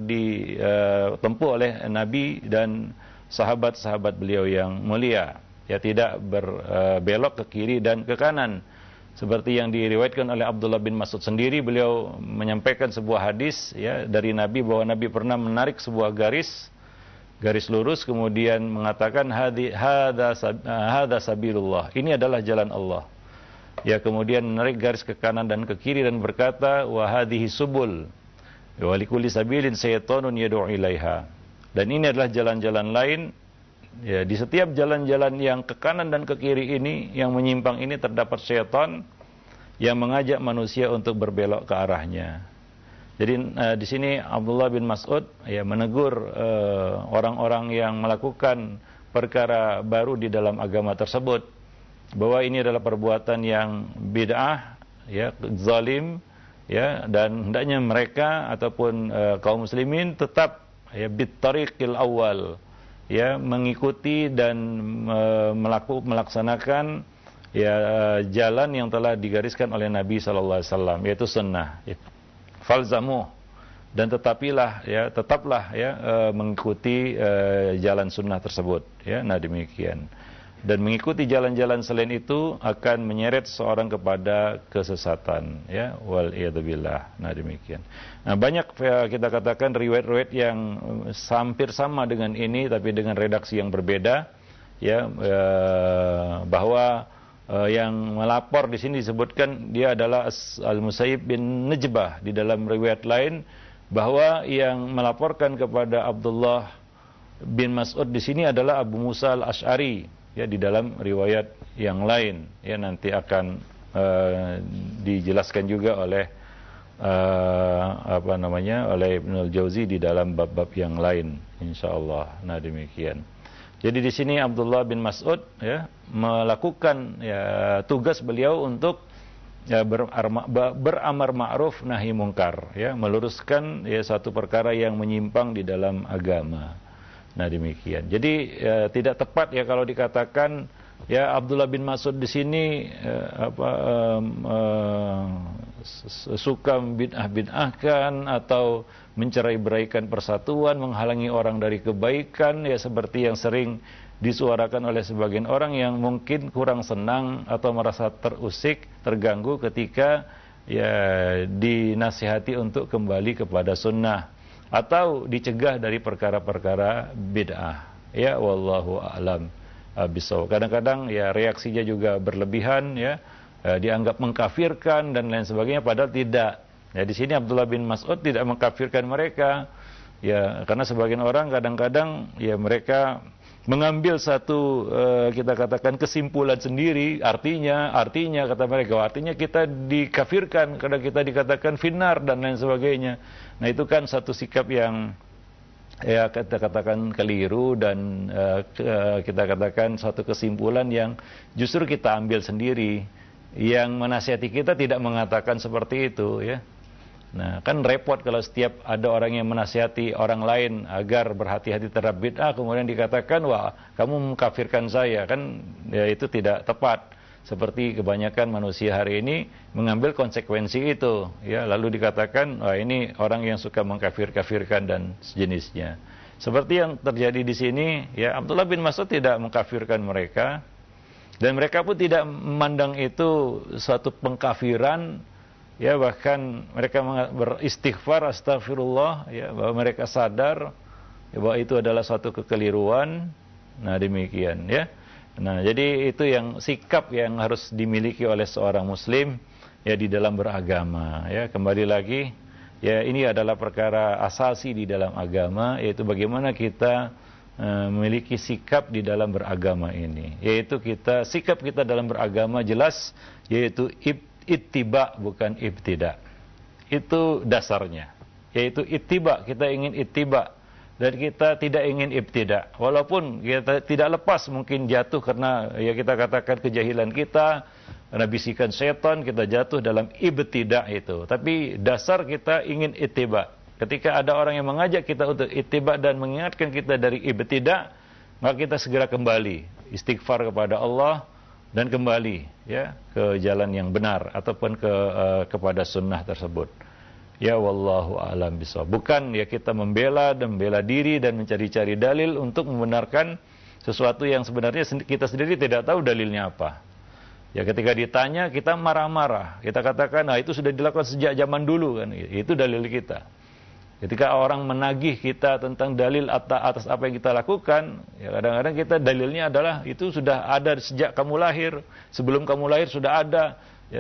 ditempuh uh, oleh Nabi dan sahabat-sahabat beliau yang mulia, ya, tidak berbelok uh, ke kiri dan ke kanan. Seperti yang diriwayatkan oleh Abdullah bin Mas'ud sendiri, beliau menyampaikan sebuah hadis ya dari Nabi bahwa Nabi pernah menarik sebuah garis garis lurus kemudian mengatakan hadi hadza hadza sabilullah. Ini adalah jalan Allah. Ya, kemudian menarik garis ke kanan dan ke kiri dan berkata wa hadhihi subul wa likulli sabilin syaitanun yad'u ilaiha. Dan ini adalah jalan-jalan lain. Ya, di setiap jalan-jalan yang ke kanan dan ke kiri ini, yang menyimpang ini, terdapat syaitan yang mengajak manusia untuk berbelok ke arahnya. Jadi uh, di sini Abdullah bin Mas'ud ya menegur uh, orang-orang yang melakukan perkara baru di dalam agama tersebut, bahwa ini adalah perbuatan yang bid'ah, ya, zalim, ya, dan hendaknya mereka ataupun uh, kaum muslimin tetap ya bit-tariqil awal, ya, mengikuti dan e, melaku, melaksanakan ya jalan yang telah digariskan oleh Nabi sallallahu alaihi wasallam, yaitu sunnah. Ya. Falzamu, dan tetapilah ya tetaplah ya e, mengikuti e, jalan sunnah tersebut, ya. Nah, demikian. Dan mengikuti jalan-jalan selain itu akan menyeret seorang kepada kesesatan, ya, wal iyadzubillah. Nah, demikian. Nah, banyak ya, kita katakan riwayat-riwayat yang hampir sama dengan ini tapi dengan redaksi yang berbeda, ya, eh, bahwa eh, yang melapor di sini disebutkan dia adalah Al-Musayyib bin Najbah. Di dalam riwayat lain bahwa yang melaporkan kepada Abdullah bin Mas'ud di sini adalah Abu Musa Al-Asy'ari. Ya, di dalam riwayat yang lain, ya, nanti akan uh, dijelaskan juga oleh uh, apa namanya oleh Ibnu Al-Jauzi di dalam bab-bab yang lain, insyaallah. Nah, demikian. Jadi di sini Abdullah bin Mas'ud ya melakukan ya tugas beliau untuk ya beramar, beramar ma'ruf nahi mungkar, ya, meluruskan ya satu perkara yang menyimpang di dalam agama. Nah, demikian. Jadi ya, tidak tepat ya kalau dikatakan ya Abdullah bin Mas'ud di sini ya, apa um, uh, suka bid'ah-bid'ahkan atau mencerai-beraikan persatuan, menghalangi orang dari kebaikan, ya, seperti yang sering disuarakan oleh sebagian orang yang mungkin kurang senang atau merasa terusik, terganggu ketika ya dinasihati untuk kembali kepada sunnah atau dicegah dari perkara-perkara bid'ah. Ya, wallahu a'lam bishawab. Kadang-kadang ya reaksinya juga berlebihan, ya, eh, dianggap mengkafirkan dan lain sebagainya, padahal tidak. Ya, di sini Abdullah bin Mas'ud tidak mengkafirkan mereka. Ya, karena sebagian orang kadang-kadang ya mereka mengambil satu uh, kita katakan kesimpulan sendiri, artinya artinya kata mereka, artinya kita dikafirkan karena kita dikatakan finnar dan lain sebagainya. Nah, itu kan satu sikap yang ya kita katakan keliru dan uh, kita katakan satu kesimpulan yang justru kita ambil sendiri. Yang menasihati kita tidak mengatakan seperti itu, ya. Nah, kan repot kalau setiap ada orang yang menasihati orang lain agar berhati-hati terhadap bid'ah, kemudian dikatakan, wah, kamu mengkafirkan saya, kan ya itu tidak tepat. Seperti kebanyakan manusia hari ini mengambil konsekuensi itu, ya, lalu dikatakan, wah, ini orang yang suka mengkafir-kafirkan dan sejenisnya. Seperti yang terjadi di sini, ya, Abdullah bin Mas'ud tidak mengkafirkan mereka, dan mereka pun tidak memandang itu suatu pengkafiran. Ya, bahkan mereka beristighfar, astagfirullah, ya, bahwa mereka sadar ya, bahwa itu adalah suatu kekeliruan. Nah, demikian, ya. Nah, jadi itu yang sikap yang harus dimiliki oleh seorang muslim ya di dalam beragama, ya. Kembali lagi, ya, ini adalah perkara asasi di dalam agama, yaitu bagaimana kita uh, memiliki sikap di dalam beragama ini. Yaitu kita sikap kita dalam beragama jelas yaitu ib ittiba, bukan ibtida. Itu dasarnya, yaitu ittiba, kita ingin ittiba dan kita tidak ingin ibtida. Walaupun kita tidak lepas mungkin jatuh karena ya kita katakan kejahilan kita, karena bisikan setan kita jatuh dalam ibtida itu. Tapi dasar kita ingin ittiba. Ketika ada orang yang mengajak kita untuk ittiba dan mengingatkan kita dari ibtida, maka kita segera kembali istighfar kepada Allah dan kembali ya ke jalan yang benar ataupun ke uh, kepada sunnah tersebut. Ya, wallahu a'lam bishawab. Bukan ya kita membela dan membela diri dan mencari-cari dalil untuk membenarkan sesuatu yang sebenarnya kita sendiri tidak tahu dalilnya apa. Ya, ketika ditanya kita marah-marah, kita katakan, nah itu sudah dilakukan sejak zaman dulu kan, itu dalil kita. Ketika orang menagih kita tentang dalil atas apa yang kita lakukan, ya kadang-kadang kita dalilnya adalah itu sudah ada sejak kamu lahir, sebelum kamu lahir sudah ada, ya,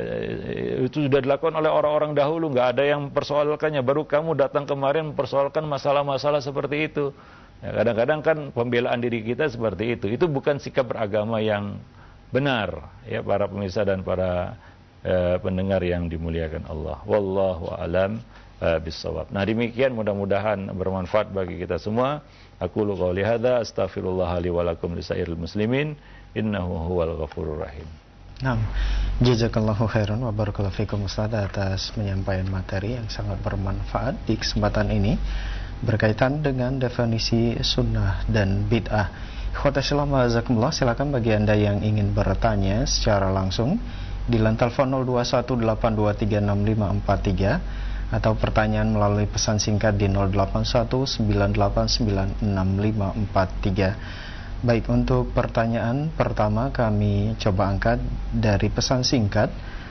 itu sudah dilakukan oleh orang-orang dahulu, nggak ada yang mempersoalkannya, baru kamu datang kemarin mempersoalkan masalah-masalah seperti itu. Ya, kadang-kadang kan pembelaan diri kita seperti itu, itu bukan sikap beragama yang benar, ya para pemirsa dan para eh, pendengar yang dimuliakan Allah. Wallahu a'lam bisawab. Nah, demikian mudah-mudahan bermanfaat bagi kita semua. Aqulu qouli hadza astaghfirullah li wa lakum lisairil muslimin innahu huwal ghafurur rahim.
Naam. Jazakallahu khairan wa barakallahu fikum Ustaz atas penyampaian materi yang sangat bermanfaat di kesempatan ini berkaitan dengan definisi sunnah dan bid'ah. Ikhwatal Islam jazakumullah, silakan bagi Anda yang ingin bertanya secara langsung di line telepon nol dua satu delapan dua tiga enam lima empat tiga atau pertanyaan melalui pesan singkat di nol delapan satu sembilan delapan sembilan enam lima empat tiga. Baik, untuk pertanyaan pertama kami coba angkat dari pesan singkat.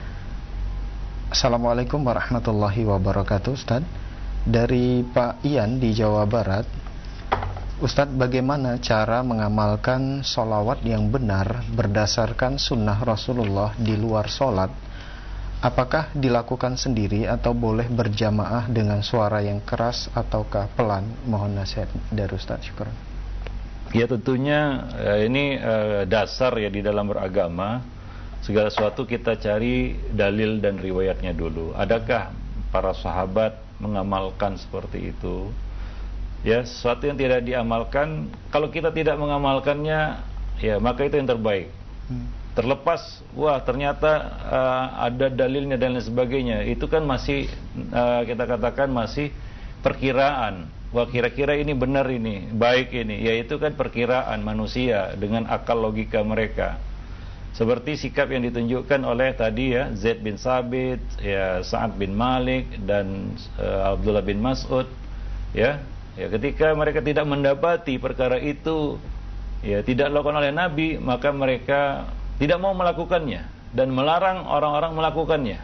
Assalamualaikum warahmatullahi wabarakatuh, Ustaz. Dari Pak Ian di Jawa Barat. Ustaz, bagaimana cara mengamalkan sholawat yang benar berdasarkan sunnah Rasulullah di luar sholat? Apakah dilakukan sendiri atau boleh berjamaah dengan suara yang keras ataukah pelan? Mohon nasihat dari Ustaz. Syukur.
Ya, tentunya ini dasar ya di dalam beragama. Segala sesuatu kita cari dalil dan riwayatnya dulu. Adakah para sahabat mengamalkan seperti itu? Ya, sesuatu yang tidak diamalkan, kalau kita tidak mengamalkannya, ya maka itu yang terbaik. Hmm. Terlepas, wah ternyata uh, ada dalilnya dan lain sebagainya, itu kan masih uh, kita katakan masih perkiraan. Wah, kira-kira ini benar, ini baik, ini ya itu kan perkiraan manusia dengan akal logika mereka. Seperti sikap yang ditunjukkan oleh tadi ya Zaid bin Sabit, ya Sa'ad bin Malik dan uh, Abdullah bin Mas'ud, ya ya ketika mereka tidak mendapati perkara itu ya tidak dilakukan oleh Nabi, maka mereka tidak mau melakukannya dan melarang orang-orang melakukannya.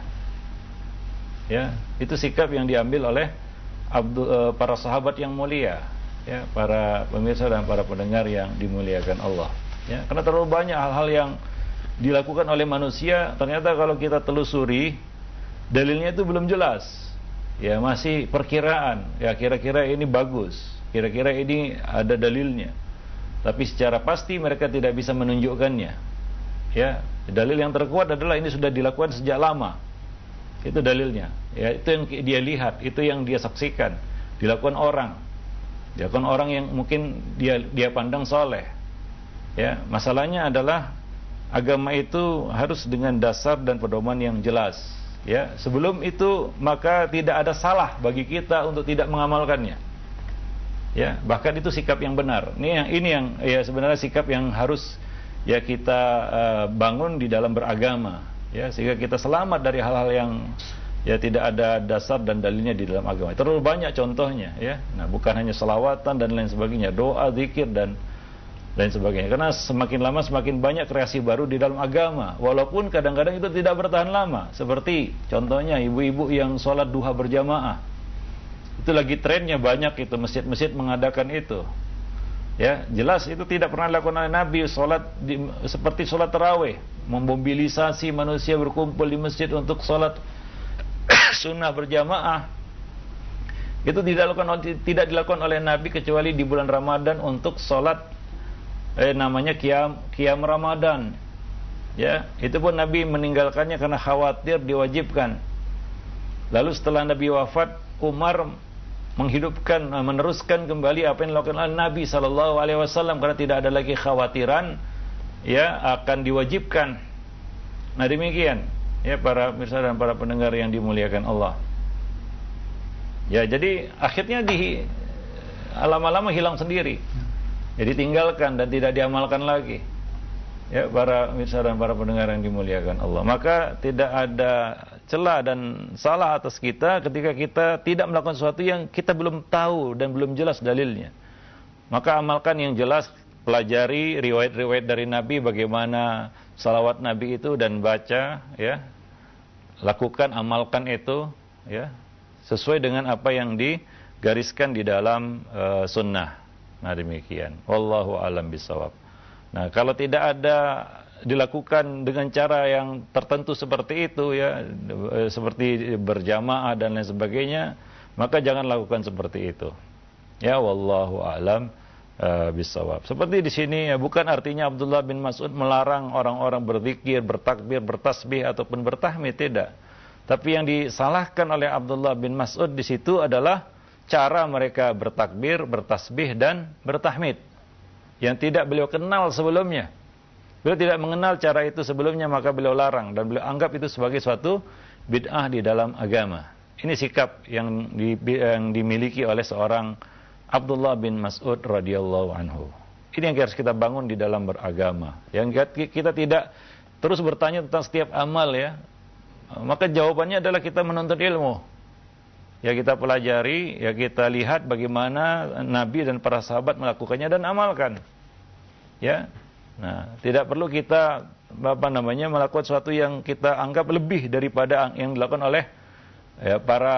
Ya, itu sikap yang diambil oleh Abdu, uh, para sahabat yang mulia, ya, para pemirsa dan para pendengar yang dimuliakan Allah. Ya, karena terlalu banyak hal-hal yang dilakukan oleh manusia, ternyata kalau kita telusuri dalilnya itu belum jelas. Ya, masih perkiraan. Ya, kira-kira ini bagus, kira-kira ini ada dalilnya. tapi secara pasti mereka tidak bisa menunjukkannya. Ya, dalil yang terkuat adalah ini sudah dilakukan sejak lama. Itu dalilnya. Ya, itu yang dia lihat, itu yang dia saksikan, dilakukan orang. Dilakukan orang yang mungkin dia dia pandang soleh. Ya, masalahnya adalah agama itu harus dengan dasar dan pedoman yang jelas. Ya, sebelum itu maka tidak ada salah bagi kita untuk tidak mengamalkannya. Ya, bahkan itu sikap yang benar. Ini yang ini yang ya sebenarnya sikap yang harus ya kita uh, bangun di dalam beragama, ya, sehingga kita selamat dari hal-hal yang ya tidak ada dasar dan dalilnya di dalam agama. Terlalu banyak contohnya, ya. Nah, bukan hanya selawatan dan lain sebagainya, doa, zikir dan lain sebagainya. Karena semakin lama semakin banyak kreasi baru di dalam agama, walaupun kadang-kadang itu tidak bertahan lama. Seperti contohnya ibu-ibu yang sholat duha berjamaah. Itu lagi trennya banyak itu, masjid-masjid mengadakan itu. Ya, jelas itu tidak pernah dilakukan oleh Nabi. Sholat di, seperti sholat tarawih, memobilisasi manusia berkumpul di masjid untuk sholat sunnah berjamaah. Itu tidak dilakukan, tidak dilakukan oleh Nabi kecuali di bulan Ramadan untuk sholat eh, namanya qiyam, qiyam Ramadan. Ya, itu pun Nabi meninggalkannya karena khawatir diwajibkan. Lalu setelah Nabi wafat, Umar menghidupkan, meneruskan kembali apa yang dilakukan oleh Nabi Sallallahu Alaihi Wasallam karena tidak ada lagi khawatiran ya akan diwajibkan. Nah, demikian ya para pemirsa dan para pendengar yang dimuliakan Allah. Ya, jadi akhirnya di lama-lama hilang sendiri. Jadi tinggalkan dan tidak diamalkan lagi. Ya, para pemirsa dan para pendengar yang dimuliakan Allah. Maka tidak ada celah dan salah atas kita ketika kita tidak melakukan sesuatu yang kita belum tahu dan belum jelas dalilnya. Maka amalkan yang jelas, pelajari riwayat-riwayat dari Nabi bagaimana salawat Nabi itu dan baca, ya. Lakukan, amalkan itu, ya, sesuai dengan apa yang digariskan di dalam uh, sunnah. Nah, demikian. Wallahu a'lam bishawab. Nah, kalau tidak ada dilakukan dengan cara yang tertentu seperti itu, ya, seperti berjamaah dan lain sebagainya, maka jangan lakukan seperti itu. Ya, wallahu a'lam uh, bishawab. Seperti di sini, ya, bukan artinya Abdullah bin Mas'ud melarang orang-orang berzikir, bertakbir, bertasbih ataupun bertahmid, tidak. Tapi yang disalahkan oleh Abdullah bin Mas'ud di situ adalah cara mereka bertakbir, bertasbih dan bertahmid yang tidak beliau kenal sebelumnya. Beliau tidak mengenal cara itu sebelumnya, maka beliau larang dan beliau anggap itu sebagai suatu bid'ah di dalam agama. Ini sikap yang, di, yang dimiliki oleh seorang Abdullah bin Mas'ud radhiyallahu anhu. Ini yang harus kita bangun di dalam beragama. Yang kita tidak terus bertanya tentang setiap amal, ya. Maka jawabannya adalah kita menuntut ilmu. Ya, kita pelajari, ya, kita lihat bagaimana Nabi dan para sahabat melakukannya dan amalkan. Ya. Nah, tidak perlu kita apa namanya melakukan sesuatu yang kita anggap lebih daripada yang dilakukan oleh ya, para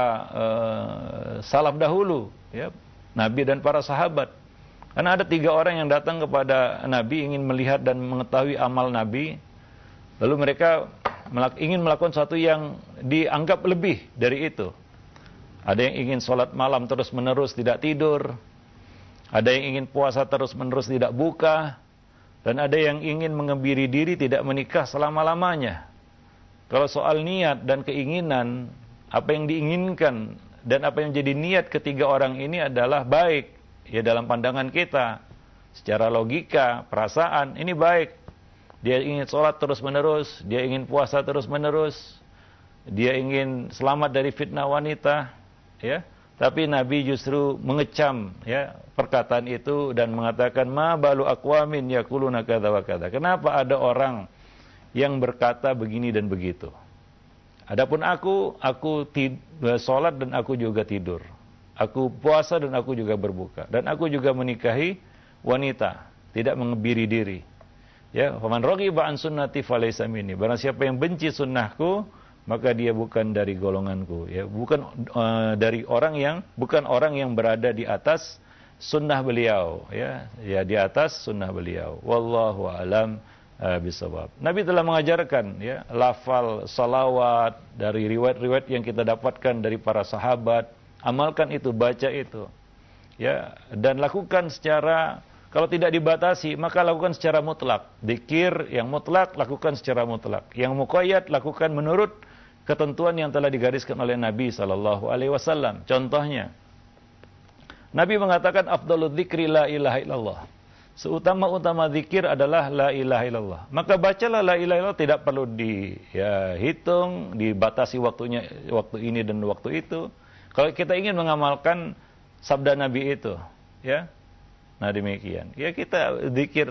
uh, salaf dahulu, ya, Nabi dan para sahabat. Karena ada tiga orang yang datang kepada Nabi ingin melihat dan mengetahui amal Nabi, lalu mereka melak- ingin melakukan sesuatu yang dianggap lebih dari itu. Ada yang ingin sholat malam terus-menerus tidak tidur, ada yang ingin puasa terus-menerus tidak buka, dan ada yang ingin mengebiri diri tidak menikah selama-lamanya. Kalau soal niat dan keinginan, apa yang diinginkan dan apa yang jadi niat ketiga orang ini adalah baik, ya, dalam pandangan kita, secara logika, perasaan, ini baik. Dia ingin sholat terus-menerus, dia ingin puasa terus-menerus, dia ingin selamat dari fitnah wanita, ya. Tapi Nabi justru mengecam, ya, perkataan itu dan mengatakan ma balu aqwamin yaquluna kadza wa kadza. Kenapa ada orang yang berkata begini dan begitu? Adapun aku, aku tidur, salat dan aku juga tidur. Aku puasa dan aku juga berbuka dan aku juga menikahi wanita, tidak mengebiri diri. Ya, faman raghiba an sunnati falaysa minni. Barang siapa yang benci sunnahku, maka dia bukan dari golonganku, ya, bukan uh, dari orang yang bukan orang yang berada di atas sunnah beliau, ya, ya di atas sunnah beliau. Wallahu a'lam uh, bishawab. Nabi telah mengajarkan, ya, lafal salawat dari riwayat-riwayat yang kita dapatkan dari para sahabat. Amalkan itu, baca itu, ya, dan lakukan secara Kalau tidak dibatasi, maka lakukan secara mutlak. Dzikir yang mutlak, lakukan secara mutlak. Yang muqayyad, lakukan menurut ketentuan yang telah digariskan oleh Nabi sallallahu alaihi wasallam. Contohnya, Nabi mengatakan afdhaludz dzikri la ilaha illallah. Seutama-utama zikir adalah la ilaha illallah. Maka bacalah la ilaha illallah, tidak perlu dihitung, ya, dibatasi waktunya, waktu ini dan waktu itu. Kalau kita ingin mengamalkan sabda Nabi itu, ya. Nah demikian. Ya kita zikir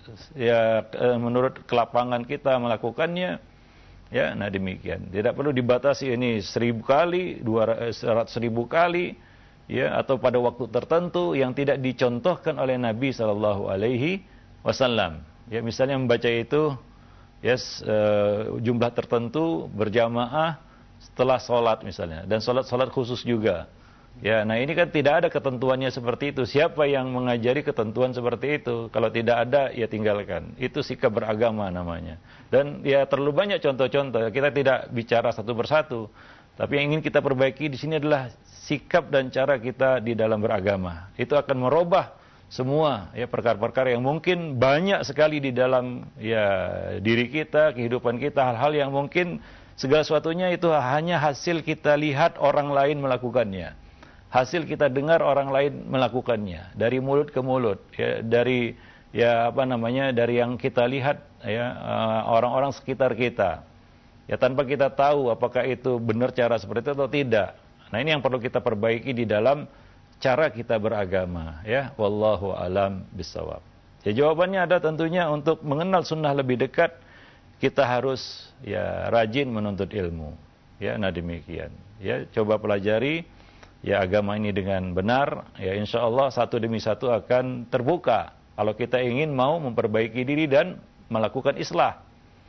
ya menurut kelapangan kita melakukannya. Ya, nah demikian. Tidak perlu dibatasi ini seribu kali, dua ratus ribu kali, ya, atau pada waktu tertentu yang tidak dicontohkan oleh Nabi Shallallahu Alaihi Wasallam. Ya, misalnya membaca itu, yes, uh, jumlah tertentu berjamaah setelah sholat misalnya, dan sholat-sholat khusus juga. Ya, nah ini kan tidak ada ketentuannya seperti itu. Siapa yang mengajari ketentuan seperti itu? Kalau tidak ada, ya tinggalkan. Itu sikap beragama namanya. Dan ya terlalu banyak contoh-contoh. Kita tidak bicara satu persatu. Tapi yang ingin kita perbaiki di sini adalah sikap dan cara kita di dalam beragama. Itu akan merubah semua ya perkara-perkara yang mungkin banyak sekali di dalam ya diri kita, kehidupan kita, hal-hal yang mungkin segala sesuatunya itu hanya hasil kita lihat orang lain melakukannya. Hasil kita dengar orang lain melakukannya dari mulut ke mulut, ya, dari ya apa namanya dari yang kita lihat ya orang-orang sekitar kita, ya tanpa kita tahu apakah itu benar cara seperti itu atau tidak. Nah ini yang perlu kita perbaiki di dalam cara kita beragama, ya. Wallahu alam bissawab. Ya jawabannya ada tentunya untuk mengenal sunnah lebih dekat kita harus ya rajin menuntut ilmu, ya. Nah demikian, ya coba pelajari ya agama ini dengan benar, ya insya Allah satu demi satu akan terbuka kalau kita ingin mau memperbaiki diri dan melakukan islah.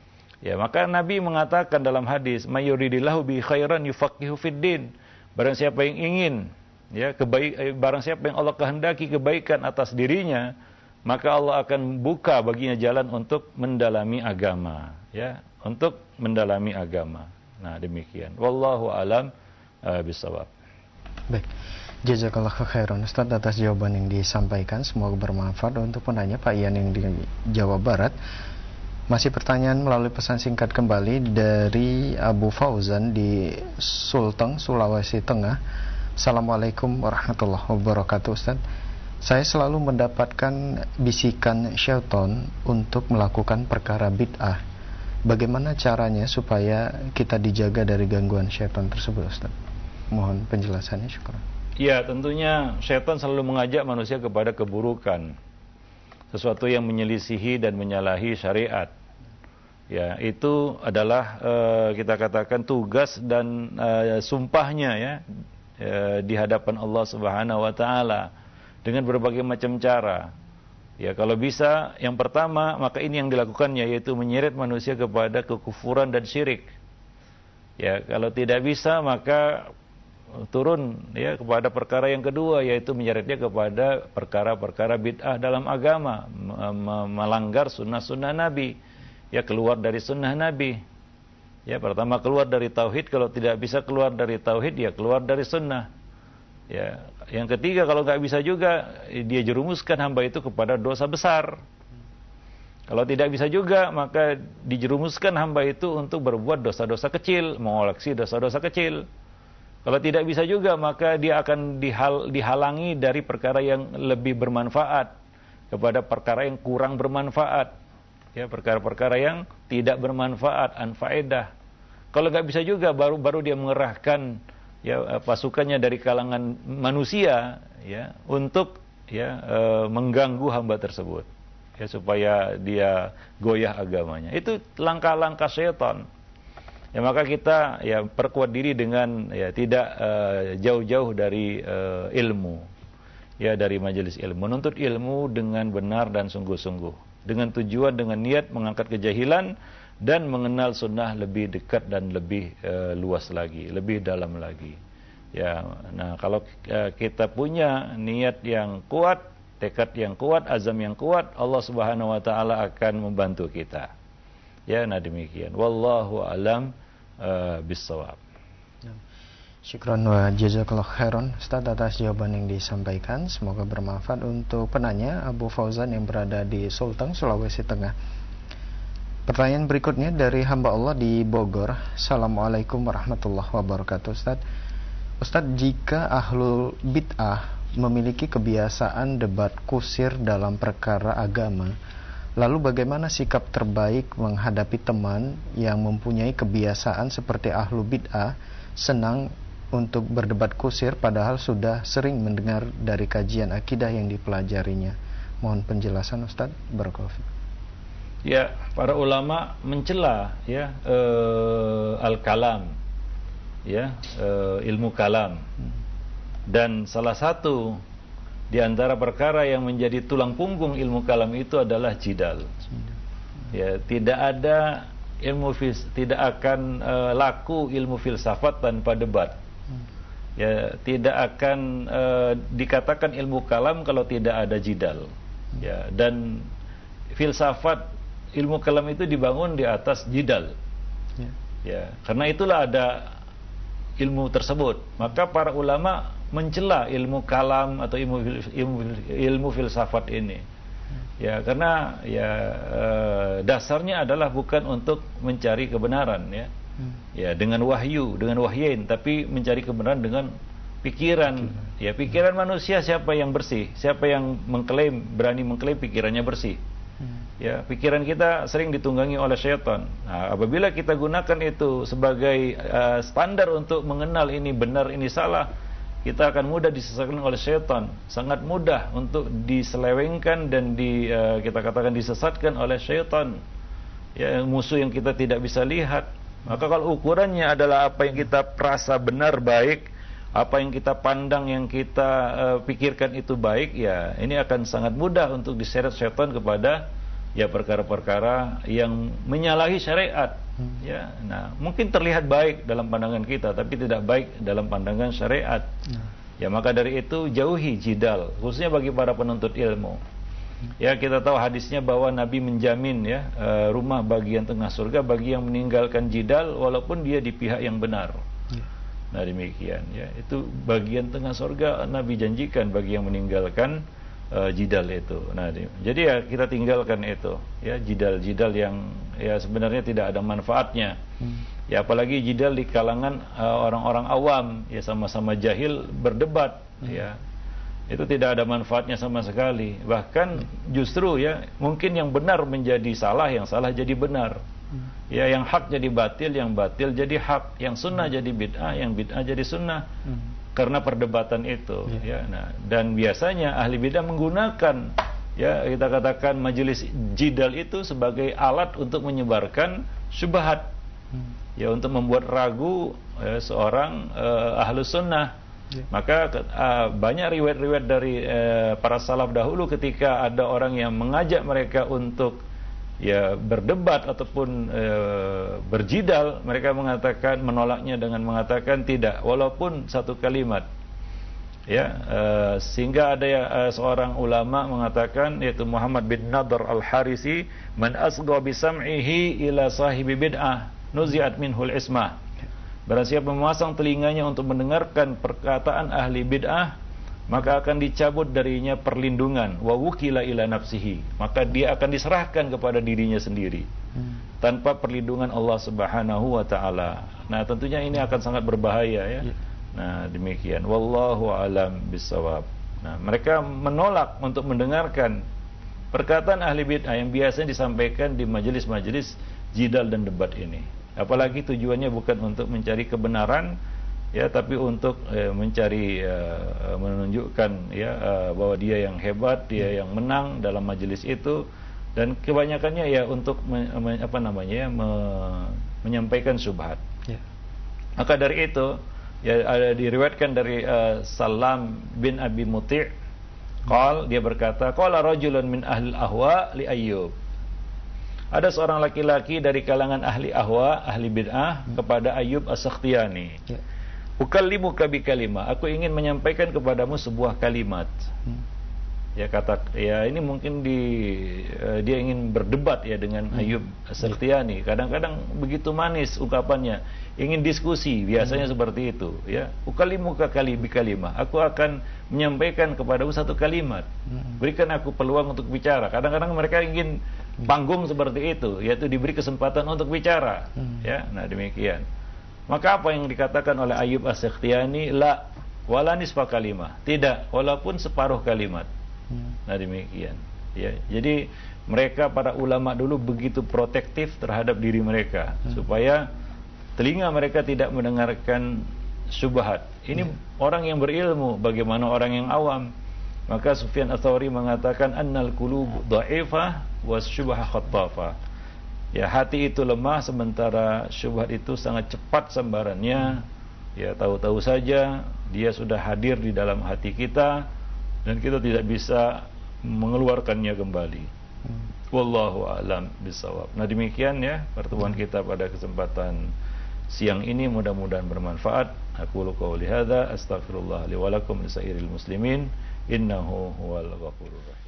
Ya maka Nabi mengatakan dalam hadis, "Mayuridillahu bi khairan yufaqihu fiddin." Barang siapa yang ingin ya kebaik, barang siapa yang Allah kehendaki kebaikan atas dirinya, maka Allah akan buka baginya jalan untuk mendalami agama, ya, untuk mendalami agama. Nah, demikian. Wallahu alam uh, bisawab.
Baik, jazakallahu khairan Ustaz atas jawaban yang disampaikan, semoga bermanfaat untuk penanya Pak Ian yang di Jawa Barat. Masih pertanyaan melalui pesan singkat kembali dari Abu Fauzan di Sulteng, Sulawesi Tengah. Assalamualaikum warahmatullahi wabarakatuh Ustaz. Saya selalu mendapatkan bisikan syaitan untuk melakukan perkara bid'ah. Bagaimana caranya supaya kita dijaga dari gangguan syaitan tersebut Ustaz? Mohon penjelasannya, syukur.
Ya, tentunya syaitan selalu mengajak manusia kepada keburukan, sesuatu yang menyelisihi dan menyalahi syariat. Ya, itu adalah uh, kita katakan tugas dan uh, sumpahnya ya uh, di hadapan Allah Subhanahu wa taala dengan berbagai macam cara. Ya, kalau bisa yang pertama maka ini yang dilakukannya yaitu menyeret manusia kepada kekufuran dan syirik. Ya, kalau tidak bisa maka turun ya kepada perkara yang kedua yaitu menyeretnya kepada perkara-perkara bid'ah dalam agama, melanggar sunnah-sunnah Nabi, ya keluar dari sunnah Nabi. Ya pertama keluar dari tauhid, kalau tidak bisa keluar dari tauhid ya keluar dari sunnah. Ya yang ketiga kalau nggak bisa juga dia jerumuskan hamba itu kepada dosa besar. Kalau tidak bisa juga maka dijerumuskan hamba itu untuk berbuat dosa-dosa kecil, mengoleksi dosa-dosa kecil. Kalau tidak bisa juga maka dia akan dihal, dihalangi dari perkara yang lebih bermanfaat kepada perkara yang kurang bermanfaat, ya perkara-perkara yang tidak bermanfaat, anfaedah. Kalau nggak bisa juga baru baru dia mengerahkan ya pasukannya dari kalangan manusia ya untuk ya e, mengganggu hamba tersebut ya supaya dia goyah agamanya. Itu langkah-langkah syaitan. Ya maka kita ya perkuat diri dengan ya tidak uh, jauh-jauh dari uh, ilmu, ya dari majelis ilmu, menuntut ilmu dengan benar dan sungguh-sungguh, dengan tujuan dengan niat mengangkat kejahilan dan mengenal sunnah lebih dekat dan lebih uh, luas lagi, lebih dalam lagi. Ya, nah kalau uh, kita punya niat yang kuat, tekad yang kuat, azam yang kuat, Allah Subhanahu Wa Taala akan membantu kita. Ya, nah demikian. Wallahu alam uh, bissawab.
Syukran wa jazakallahu khairan Ustaz atas jawaban yang disampaikan. Semoga bermanfaat untuk penanya Abu Fauzan yang berada di Sulteng, Sulawesi Tengah. Pertanyaan berikutnya dari hamba Allah di Bogor. Assalamualaikum warahmatullahi wabarakatuh. Ustaz, Ustaz, jika ahlul bid'ah memiliki kebiasaan debat kusir dalam perkara agama, lalu bagaimana sikap terbaik menghadapi teman yang mempunyai kebiasaan seperti ahlu bid'ah, senang untuk berdebat kusir padahal sudah sering mendengar dari kajian akidah yang dipelajarinya? Mohon penjelasan Ustaz. Barakallahu.
Ya, para ulama mencela ya eh, al-kalam, ya eh, ilmu kalam, dan salah satu di antara perkara yang menjadi tulang punggung ilmu kalam itu adalah jidal. Ya, tidak ada ilmu fils, tidak akan uh, laku ilmu filsafat tanpa debat. Ya, tidak akan uh, dikatakan ilmu kalam kalau tidak ada jidal. Ya, dan filsafat ilmu kalam itu dibangun di atas jidal. Ya, ya, karena itulah ada ilmu tersebut. Maka para ulama mencela ilmu kalam atau ilmu ilmu, ilmu filsafat ini. Ya, karena ya e, dasarnya adalah bukan untuk mencari kebenaran ya. Hmm. Ya, dengan wahyu, dengan wahyin, tapi mencari kebenaran dengan pikiran. pikiran. Ya, pikiran manusia siapa yang bersih? Siapa yang mengklaim, berani mengklaim pikirannya bersih? Hmm. Ya, pikiran kita sering ditunggangi oleh syaitan. Nah, apabila kita gunakan itu sebagai uh, standar untuk mengenal ini benar, ini salah, kita akan mudah disesatkan oleh syaitan. Sangat mudah untuk diselewengkan dan di, uh, kita katakan disesatkan oleh syaitan. Ya, musuh yang kita tidak bisa lihat. Maka kalau ukurannya adalah apa yang kita perasa benar baik, apa yang kita pandang, yang kita uh, pikirkan itu baik, ya ini akan sangat mudah untuk diseret syaitan kepada ya perkara-perkara yang menyalahi syariat. Hmm. Ya, nah mungkin terlihat baik dalam pandangan kita, tapi tidak baik dalam pandangan syariat. Hmm. Ya, maka dari itu jauhi jidal, khususnya bagi para penuntut ilmu. Hmm. Ya, kita tahu hadisnya bahwa Nabi menjamin ya uh, rumah bagian tengah surga bagi yang meninggalkan jidal walaupun dia di pihak yang benar. Hmm. Nah demikian ya, itu bagian tengah surga Nabi janjikan bagi yang meninggalkan Uh, jidal itu. Nah, di, jadi ya kita tinggalkan itu, ya jidal-jidal yang ya sebenarnya tidak ada manfaatnya. Hmm. Ya apalagi jidal di kalangan uh, orang-orang awam, ya sama-sama jahil berdebat, hmm. ya itu tidak ada manfaatnya sama sekali. Bahkan justru ya mungkin yang benar menjadi salah, yang salah jadi benar. Hmm. Ya yang hak jadi batil, yang batil jadi hak, yang sunnah hmm. jadi bid'ah, yang bid'ah jadi sunnah. Hmm. Karena perdebatan itu, ya. Ya, nah, dan biasanya ahli bidah menggunakan, ya kita katakan majelis jidal itu sebagai alat untuk menyebarkan syubhat, hmm. ya untuk membuat ragu ya, seorang uh, ahlu sunnah. Ya. Maka uh, banyak riwayat-riwayat dari uh, para salaf dahulu ketika ada orang yang mengajak mereka untuk ya berdebat ataupun e, berjidal, mereka mengatakan, menolaknya dengan mengatakan tidak, walaupun satu kalimat. Ya, e, sehingga ada ya, e, seorang ulama mengatakan, yaitu Muhammad bin Nadhr al-Harisi, man asgha bi sam'ihi ila sahibi bid'ah nuzi'at minhul ismah. Barang siapa memasang telinganya untuk mendengarkan perkataan ahli bid'ah, maka akan dicabut darinya perlindungan, wa wukila ila nafsihi, maka dia akan diserahkan kepada dirinya sendiri hmm. tanpa perlindungan Allah Subhanahu wa taala. Nah, tentunya ini akan sangat berbahaya ya. Yeah. Nah, demikian wallahu alam bisawab. Nah, mereka menolak untuk mendengarkan perkataan ahli bid'ah yang biasanya disampaikan di majelis-majelis jidal dan debat ini. Apalagi tujuannya bukan untuk mencari kebenaran, ya, tapi untuk eh, mencari eh, menunjukkan ya eh, bahwa dia yang hebat, dia yang menang dalam majelis itu, dan kebanyakannya ya untuk me, me, apa namanya ya, me, menyampaikan syubhat. Ya. Maka dari itu ya ada diriwayatkan dari uh, Salam bin Abi Muti', qal, dia berkata, qala rajulun min ahli ahwa li Ayyub. Ada seorang laki-laki dari kalangan ahli ahwa, ahli bid'ah, hmm. kepada Ayyub As-Sakhtiyani. Ya. Ukallimuka bi kalimah, aku ingin menyampaikan kepadamu sebuah kalimat. Hmm. Ya kata ya ini mungkin di uh, dia ingin berdebat ya dengan hmm. Ayyub As-Sakhtiyani. Kadang-kadang begitu manis ungkapannya, ingin diskusi, biasanya hmm. seperti itu ya. Ukalimuka kali bi kalimah. Aku akan menyampaikan kepadamu satu kalimat. Hmm. Berikan aku peluang untuk bicara. Kadang-kadang mereka ingin panggung seperti itu, yaitu diberi kesempatan untuk bicara. Hmm. Ya, nah demikian. Maka apa yang dikatakan oleh Ayyub As-Sakhtiyani, la wala nisfa kalimah. Tidak, walaupun separuh kalimat. Nah demikian ya. Jadi mereka para ulama dulu begitu protektif terhadap diri mereka hmm. supaya telinga mereka tidak mendengarkan syubhat. Ini hmm. orang yang berilmu, bagaimana orang yang awam. Maka Sufyan Ats-Tsauri mengatakan annal qulub dha'ifah was syubha khattafa. Ya, hati itu lemah sementara syubhat itu sangat cepat sambarannya. Hmm. Ya, tahu-tahu saja dia sudah hadir di dalam hati kita dan kita tidak bisa mengeluarkannya kembali. Hmm. Wallahu a'lam bishawab. Nah demikian ya pertemuan hmm. kita pada kesempatan siang ini, mudah-mudahan bermanfaat. Aku qouli hadza astaghfirullah li wa lakum lisairil muslimin innahu huwal ghafurur rahim.